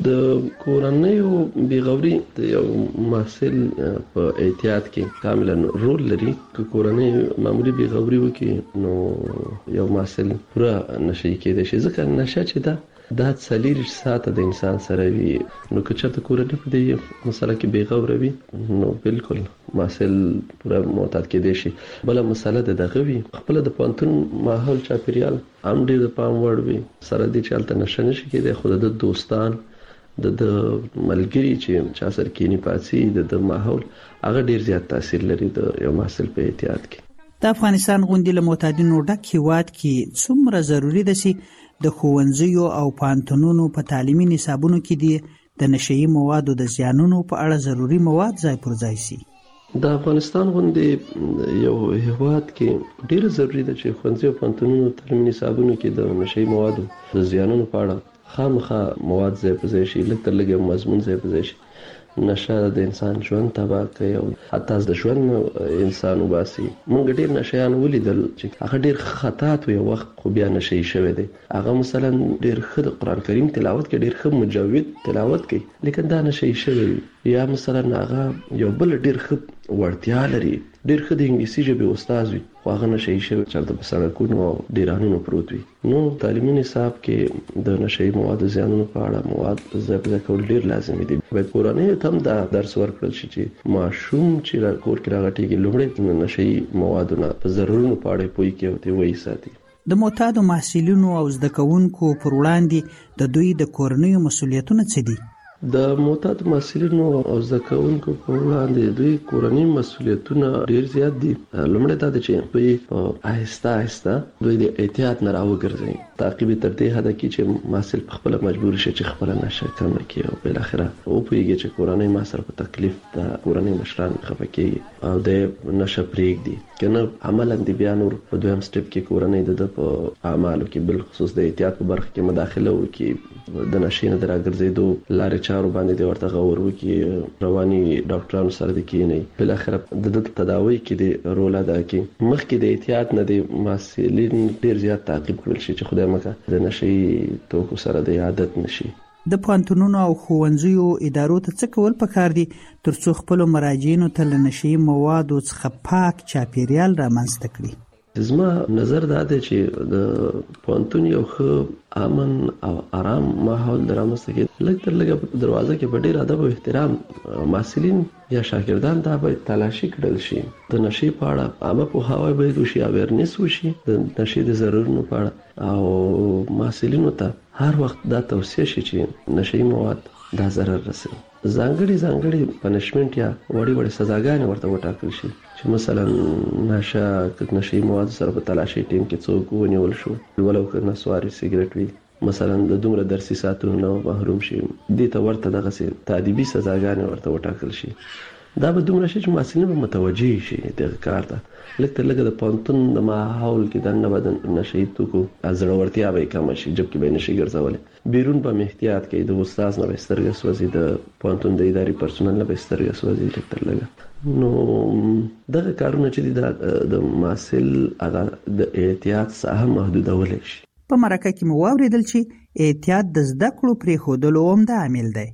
د کورنیو بېغوري د یو محصل په اعتیاد کې کاملا رول لري. که کورنۍ معمولي بېغوري وکړي نو یو محصل پوره نشه یې کېدی شي، ځکه نشه چې ده دا څلېرویشت ساعته د انسان سره وي، نو که چېرته کورنۍ په دې مسله کې بېغوره وي نو بالکل محصل پوره معتاد کېدی شي. بله مسله د دغه وي خپله د پوهنتون ماحول چاپېریال هم ډېر د پام وړ وي، سره دې چې هلته نشه نه شي کېدی، خو د ده دوستان، د د ملګري چې چا سره کینی پاڅي، د د ماحول هغه ډېر زیات تاثیر لري د یو محصل په اعتیاد کې. د افغانستان غوندې له معتادینو ډک هېواد کې څومره ضروري ده چې د ښوونځیو او پوهنتونونو په تعلیمي نصابونو کې دې د نشه یي موادو د زیانونو په اړه ضروري مواد ځای پر ځای سي؟ د افغانستان غوندې یو هېواد کې ډېره ضروري ده چې ښوونځي او پوهنتونونو تعلیمي نصابونو کې د نشه یي موادو د زیانونو په اړه خامخا مواد ځای پر ځای شي، لږ تر لږه مضمون ځای پر ځای شي. نشه د انسان ژوند تباه کوي او حتی د ژوند انسان وباسي. موږ ډېر نشهیان ولیدل چې هغه ډېر خطاط و یو وخت، خو بیا نشه یي شوی دی. هغه مثلا ډېر ښه د قرآن کریم تلاوت کوي، ډېر ښه مجود تلاوت کوي، لیکن دا نشه یي شوی وي. یا مثلا هغه یو بل ډېر ښه وړتیا لري، ډېر ښه د انګلیسي ژبې استاد وي، خو هغه نشه یي شوی چېرته په سړکونو او ډیرانونو پروت وي. نو تعلیمي نصاب کې د نشه یي موادو زیانونو په اړه مواد ځای پر ځای کول ډېر لازمي دي. باید کورنیو ته هم دا درس ورکړل شي چې ماشوم چې کور کې راغټېږي لومړی د نشه یي موادو نه په ضررونو په اړه پوه کړي او ترې ویساتي. د معتادو محصلینو او زده کوونکو پر وړاندې د دوی د کورنیو مسؤلیتونه څه دي؟ د معتادو محصلینو او زده کوونکو په وړاندې دوی کورني مسؤلیتونه ډېر زیات دي. لومړی دا ده چې دوی په آهسته آهسته دوی د احتیاط نه راوګرځوي، تعقیب یې تر دې حده کړي چې محصل په خپله مجبور شي چې خپله نشه کمه کړي او بالاخره وپوهېږي چې کورنۍ ما سره په تکلیف ده، کورنۍ مشران خفه کېږي او د نشه پرېږدي، که نه عملا د بیا نور په دویم سټپ کې کورنۍ د ده په اعمالو کې بالخصوص د احتیاط په برخه کې مداخله وکړي، د نشې نه د راګرځېدو لارې چارو باندې دې ورته غور وکړي، رواني ډاکټرانو سره دې کښېنوي، بالاخره د ده تداوی کې دې رول ادا کړي. مخکې د احتیاط نه د محصلین ډېر زیات تعقیب کړل شي چې خدای مکه د نشه یي توکو سره د عادت نشي. د پوهنتونونو او ښوونځیو ادارو ته څه کول پکار دي ترڅو خپلو مراجعینو ته له نشه یي موادو څخه پاک چاپېریال رامنځته کړي؟ زما نظر دا دی چې د پوهنتون یو ښه امن او آرام ماحول د رامنځته کېدو، لږ تر لږه په دروازه کې په ډېر ادب او احترام محصلین یا شاګردان دا باید تلاشي کړل شي، د نشې په اړه عامه پوهاوی باید وشي، اویرنس وشي د نشې د ضررونو په اړه، او محصلینو ته هر وخت دا توصیه شي چې نشه یي مواد دا ضرر رسوي. ځانګړي ځانګړي پنشمنټ یا وړې وړې سزاګانې ورته وټاکل شي چې مثلا نشه نشه یي موادو سره په تلاشي ټیم کې څوک ونیول شو، ولو که نسواري سګرټ وي، مثلا د دومره درسي ساعتونو نه محروم شي، دې ته ورته دغسې تادیبي سزاګانې ورته وټاکل شي. دا به دومره شي چې محصلین به متوجه شي دغه کار ته، لږ تر لږه د پوهنتون د ماحول کې دننه به د نشه یي توکو زړورتیا به یې کمه شي، جبکې به یې نشي ګرځولی. بیرون به مې احتیاط کوي، د استاذ نه به یې سترګه سوځي، د پوهنتون د ادارې پرسونل نه به یې سترګه سوځي لږ تر لږه. نو دغه کارونه چې دي د محصل هغه د احتیاط ساحه محدودولی شي. په مرکه کې مو واورېدل چې احتیاط د زده کړو پرېښودلو عمده عامل دی.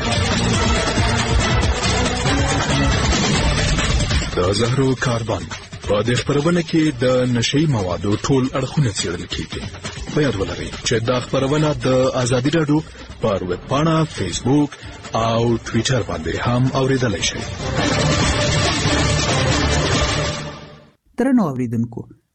د زهرو کاربن په دې خپرونه کې د نشه یي موادو ټول اړخونه څېړل کېږي. په یاد ولرئ چې دا خپرونه د ازادي راډیو پر ویب پاڼه، فیسبوک او ټویټر باندې هم اورېدلی شئ. درنو اوریدونکو،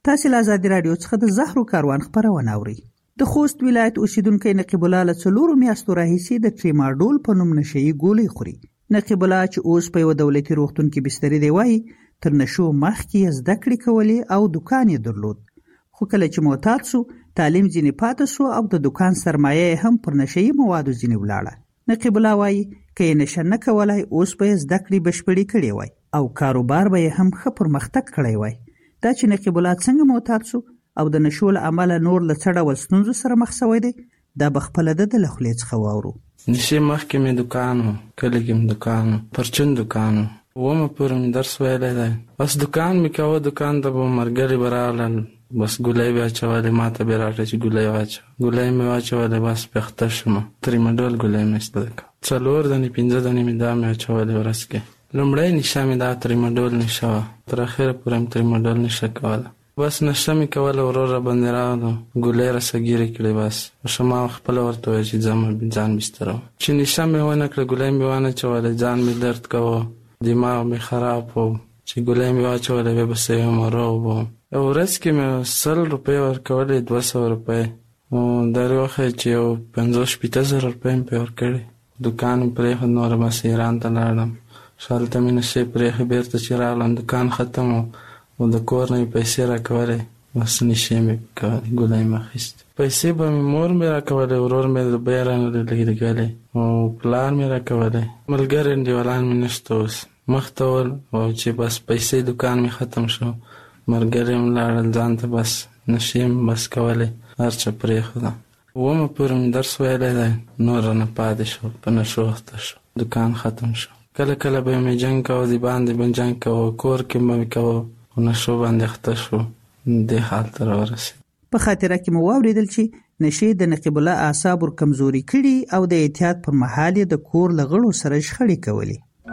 تاسو له آزادي رادیو څخه د زهرو کاروان خبرونه اورئ. د خوست ولایت اوسیدونکو نقیب الله له څلورو میاشتو راهیسې د ټریماډول په نوم نشئی ګولۍ خوري. نقیب الله چې اوس په یو دولتي روغتون کې بسترې دی وایي تر نشو مخکې زده کړې کولې او دکان یې درلود، خو کله چې معتاد سو تعلیم ځینې پاتې سو او د دکان سرمایه هم پر نشئی موادو ځینې ولاړه. نقیب الله وایي که یې نشه نه کولای اوس به یې زده کړې بشپړې کړې وای او کاروبار به یې هم ښه پرمختګ کړی وای. دا چې نقیب الله څنګه معتاد سو او د نشو له امله نور له څه ډول ستونزو سره مخ شوی دی دا به خپله د ده له خولې څخه واورو. نشې مخکې مې دکان و، کلي کې مې دکان و، پرچون دکان و، اومه پورې مې درس ویلی دی. بس دکان مې کوه، دکان ته به ملګري به راغلل، بس ګولۍ به اچولې، ما ته به یې راکړه چې ګولۍ واچوه. ګولۍ مې واچولې، بس پېخته شومه. تریماډول ګولۍ مې ایسته کړه، څلور دانې پنځه دانې مې دا مې اچولې ورځ کې. لومړی نشه مې دا تریماډول نشه وه، تر اخره پورې مې تریماډول نشه کوله. بس نشه مې کوله، ورور را باندې راغلو، ګولۍ راسه ګیرې کړې. بس ما خپله ورته ویل چې ځم ځان بستره وم. چې نشه مې ونه کړه، ګولۍ مې وانه چولې، ځان مې درد کوه، دماغ مې خراب و. چې ګولۍ مې واچولې بیا به صحیح وم، روغ وم. یو ورځ کې مې سل روپۍ ورکولې، دوه سوه روپۍ. نو درې وخت چې یو پنځوس شپېته زره روپۍ مې پرې ورکړې. دکان مې پرېښود، نوره بس ایران ته لاړم. شالته مې نشې پرېښې، بېرته چې راغلم دکان ختم و او د کور نه مې پیسې راکولې، بس نشې مې کولې، ګولۍ مې اخیستې. پیسې به مې مور مې راکولې، ورور مې د بیه رانه لګېدلې او پلار مې راکولې. ملګري انډیوالان مې نشته اوس، مخ ته ول. او چې بس پیسې دکان مې ختم شو، ملګري هم لاړل ځان ته، بس نشې مې بس کولې، هر څه پرېښودم. اومه پورې مې درس ویلی دی، نور رانه پاتې شو، په نشو اخته شو، دکان ختم شو. کله کله به مې جنګ کوه، د باندې به جنګ کوه، کور کې به مې کوه، په نشو باندې اخته شو، دې حال ته راورسېد. په خاطره کې مو واورېدل چې نشې د نقیب الله اعصاب ور کمزوري کړي او د احتیاط پر مهال یې د کور له غړو سره شخړې کولې.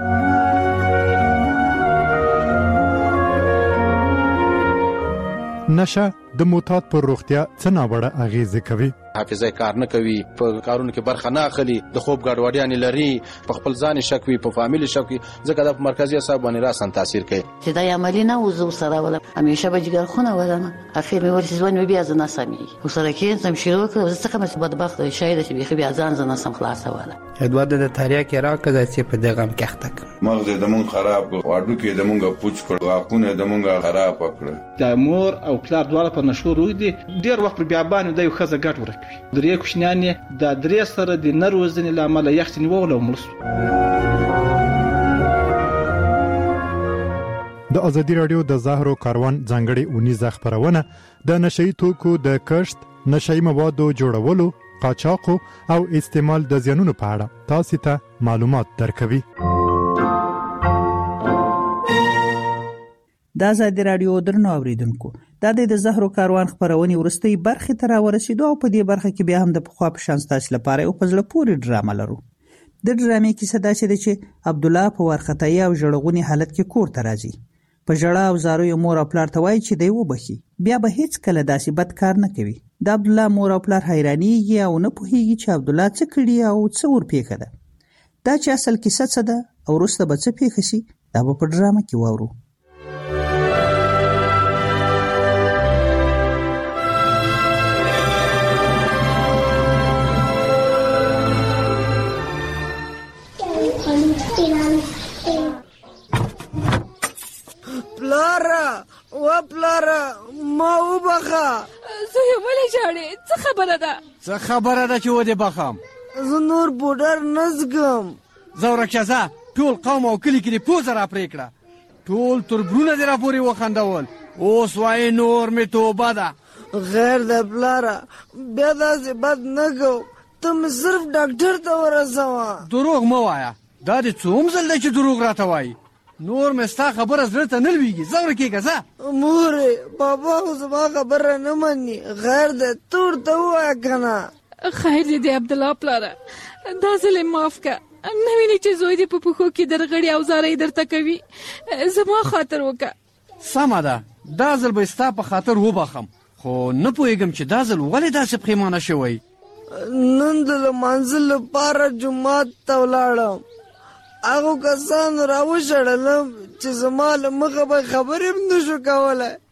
نشه د معتاد پر روغتیا څه ناوړه اغیزې کوي؟ حافظه کار نه کوي، په کارونو کې برخه نه اخلي، د خوب ګډوډیانې لري، په خپل ځان شک وي، په فامیل شک وي، ځکه دا په مرکزي اعصاب باندې راسن تاثیر کوي. چې دا عملی نه وزو سره ولا همیشه به جګر خونه ولنه اخر مې ورسې ځوان بیا ځنه سمي او سره کې سم شروع کړ، زه څنګه مې بدبخت شاید چې بيخي بیا ځان ځنه سم خلاص ولا ادوار د تاریخ کې راکړه چې په دغه غم کې اخته مغز د مون خراب کړ، واډو کې د مونږه پوچ کړ، واقونه د مونږه خراب کړ. د مور او پلار دواړه په نشو روي دي، ډیر وخت بیا باندې د یو خزه ګټ ورکوي. درې کوشنیانې د درې سره د نروزنې لامل یختنی وغلو ملس. د ازادي رادیو د زهرو کاروان ځانګړي اونیزه خبرونه د نشئی توکو د کښت، نشئی موادو جوړولو، قاچاق او استعمال د زیانونو په اړه تاسو ته معلومات درکوي. د ازادي رادیو درنو اوریدونکو، دا د زهرو کاروان خبرونه ورستۍ برخه ته راورسېدو او په دې برخه کې بیا هم د پخوا په شان تاسو لپاره یو پزله پوری ډرامه لرو. د ډرامې کیسه دا چې عبد الله په ورختای او جړغونی حالت کې کور ته راځي. په جړه او زارو یې مور او پلار ته وایي چې دی وبخي، بیا به هیڅ کله داسې بد کار نه کوي. د عبد الله مور او پلار حیرانېږي او نه پوهېږي چې عبد الله څه کړي او څه ورپېښه ده. دا چې اصل کیسه څه ده او وروسته به څه پېښه شي دا به په ډرامه کې واورو. پلاره و پلاره ما وبخه. زوی ولې ژاړې؟ څه خبره ده؟ څه خبره ده چې ودې بخم؟ زه نور پوډر نه زګم. زورکشه ځه، ټول قوم او کلي کې دې پوزه را پرې کړه، ټول تربرونه دې را پورې وخندول، اوس وایې نور مې توبه ده. غیر ده پلاره، بیا داسې بد نه کو، ته مې صرف ډاکټر ته ورسوه. دروغ مه وایه، دا دې څوم ځل دی چې دروغ راته وایي؟ نور مې ستا خبره زړه ته نه لوېږي، ځه ورکېږه ځه. مورې بابا خو زما خبره نه مني، غیر دی ته ورته ووایه که نه. خیر دی دی عبدالله پلاره، دا ځل یې معاف که، نه وینې چې زوی دې په پښو کې درغړي او زارۍ درته کوي، زما خاطر وکړه. سمه ده، دا ځل به ستا په خاطر وبخم، خو نه پوهېږم چې دا ځل ولې داسې پښیمانه شوی. نن د لمانځه لپاره جومات ته ولاړم، هغو کسانو راوشړلم چې زما له مخه به خبرې هم نه شو کولی،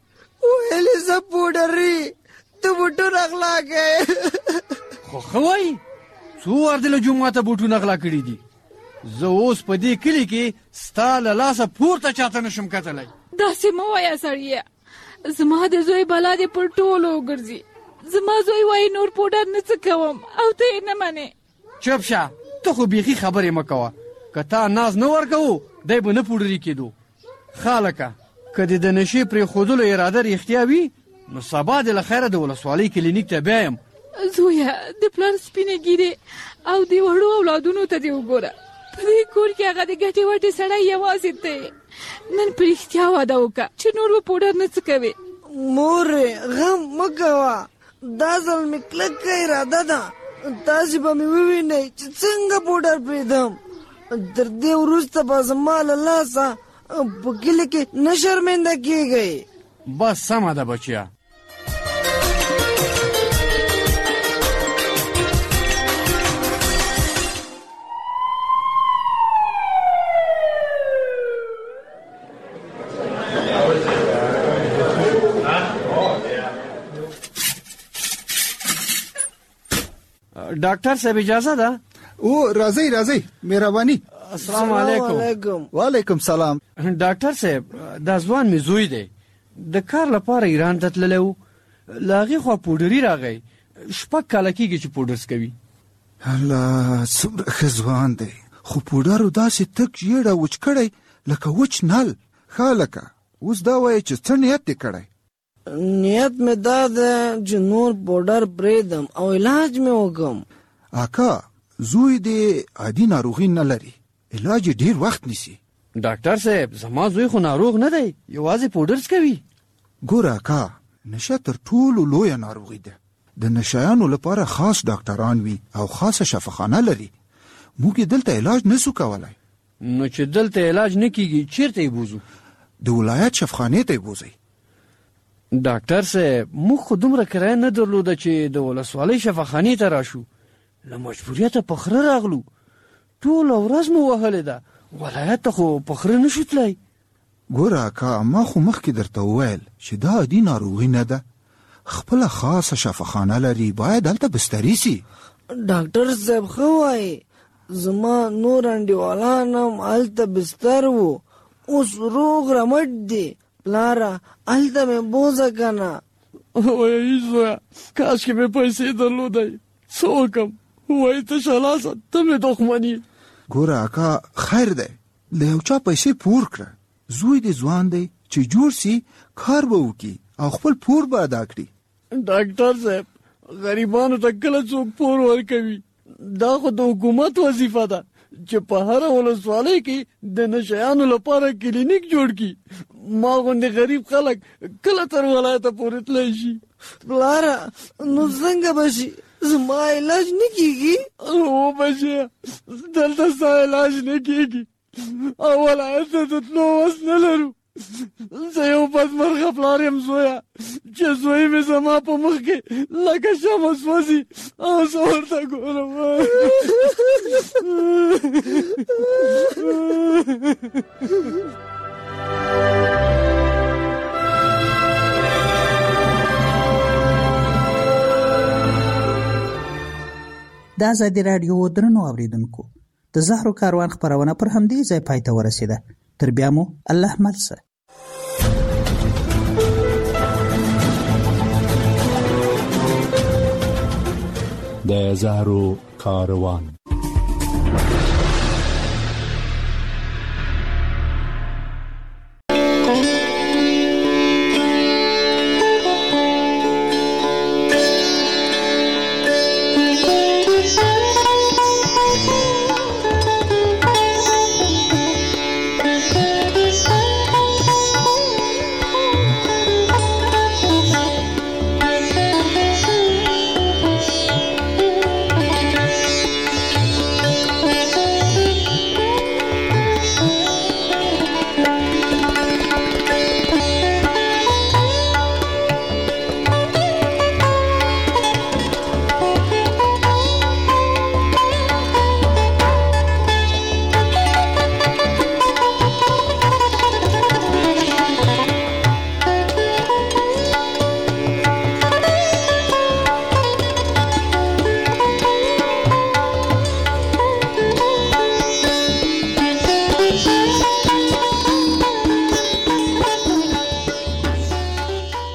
ویلې زه پوډري ته بوټونه اغلا کوې. خو ښه وایي څو وار دې له جوماته بوټونه اغلا کړي دي. زه اوس په دې کلي کې ستا له لاسه پورته چاته نشم کتلی. داسې مه وایه سړیه، زما د زوی بلا دې پر ټولو وګرځي. زما زوی وایي نور پوډر نه څه کوم او ته یې نه منې. چپ شه، ته خو بیخي خبرې مه کوه. که تا ناز نه ورکوو دی به نه پوډري کېدو. خالکه که دې د نشې پرېښودلو اراده رښتیا وي نو سبا دې له خیره د ولسوالۍ کلینیک ته بیایم. زویه د پلار سپینې ګیرې او د وړو اولادونو ته دې وګوره. په دې کور کې هغه د ګټې وټې سړی یوازې دی. نن په رښتیا واده وکړه چې نور به پوډر نه څه کوې. مورې غم مه کوه، دا ځل مې کلکه اراده ده. تاسې به مې ووینئ چې څنګه پوډر پرېږدم. تر دې وروسته به زما له لاسه په کلي کې نه شرمنده کېږئ. بس سمه ده بچیا. ډاکټر صاحب اجازه ده؟ او راځئ راځئ مهرباني. السلام علیکم. وعلیکم سلام. ډاکټر صاحب دا ځوان مې زوی دی، د کار لپاره ایران ته تللی و. له هغې خوا پوډري راغی. شپږ کاله کېږي چې پوډرس کوي. الله څومره ښه ځوان دی، خو پوډرو داسې تک ژېړه وچ کړی لکه وچ نل. خالکه اوس دا وایي چې څه نیت دې کړی؟ نیت مې دا ده چې نور پوډر پرېږدم او علاج مې وکړم. اکا زوی دې عادي ناروغي نه لري، علاج ډیر وخت نیسي. ډاکټر صاحب زما زوی خو ناروغ نه دی، یوازې پوډرز کوي. ګوره اکا نشه تر ټولو لویه ناروغي ده. د نشایانو لپاره خاص ډاکټران وي او خاصه شفاخانه لري. موږ دلته علاج نسو کولای. نو چې دلته علاج نه کیږي چیرته یې بوزو؟ د ولایت شفاخانې ته یې بوزئ. ډاکټر صاحب موږ خو دومره کرایه نه درلوده چې د ولسوالۍ شفاخانې ته راشو. له مجبوریته په خره راغلو. ټوله ورځ مو وهلې ده، ولایت ته خو په خره نشو تللی. ګوره اکا ما خو مخکې درته وویل چې دا عادي ناروغي نه ده، خپله خاصه شفاخانه لري، باید هلته بستري سي. ډاکټر صاحب ښه وایي، زما نور انډیوالان هم هلته بستر وو، اوس روغ رمټ دي. پلاره هلته مې بوځه که نه. وایي زویه کاشکې مې پیسې درلودی، څه وکړم؟ وایي ته شلاسه ته مې دښمني. ګوره اکا خیر دی، له یو چا پیسې پور کړه. زوی دې ځوان دی چې جوړ سي، کار به وکړي او خپل پور به ادا کړي. ډاکټر صاحب غریبانو ته کله څوک پور ورکوي؟ دا خو د حکومت وظیفه ده چې په هره ولسوالۍ کې د نشیانو لپاره کلینیک جوړ کړي. ما غوندې غریب خلک کله تر ولایته پورې تللی شي؟ پلاره نو څنګه به شي؟ زما علاج نه کېږي؟ او بچیه دلته ستا علاج نه کېږي او ولایت ته د تلو وس نه لرو. زه یو بدمرغه پلار یم زویه چې زوی مې زما په مخ کې لکه شمع سوځي او زه ورته ګورم. د ازادي راډیو درنو اوریدونکو د زهرو کاروان خبرونه پر همدې ځای پای ته ورسیده. تر بیا مو الله ملسه. د زهرو کاروان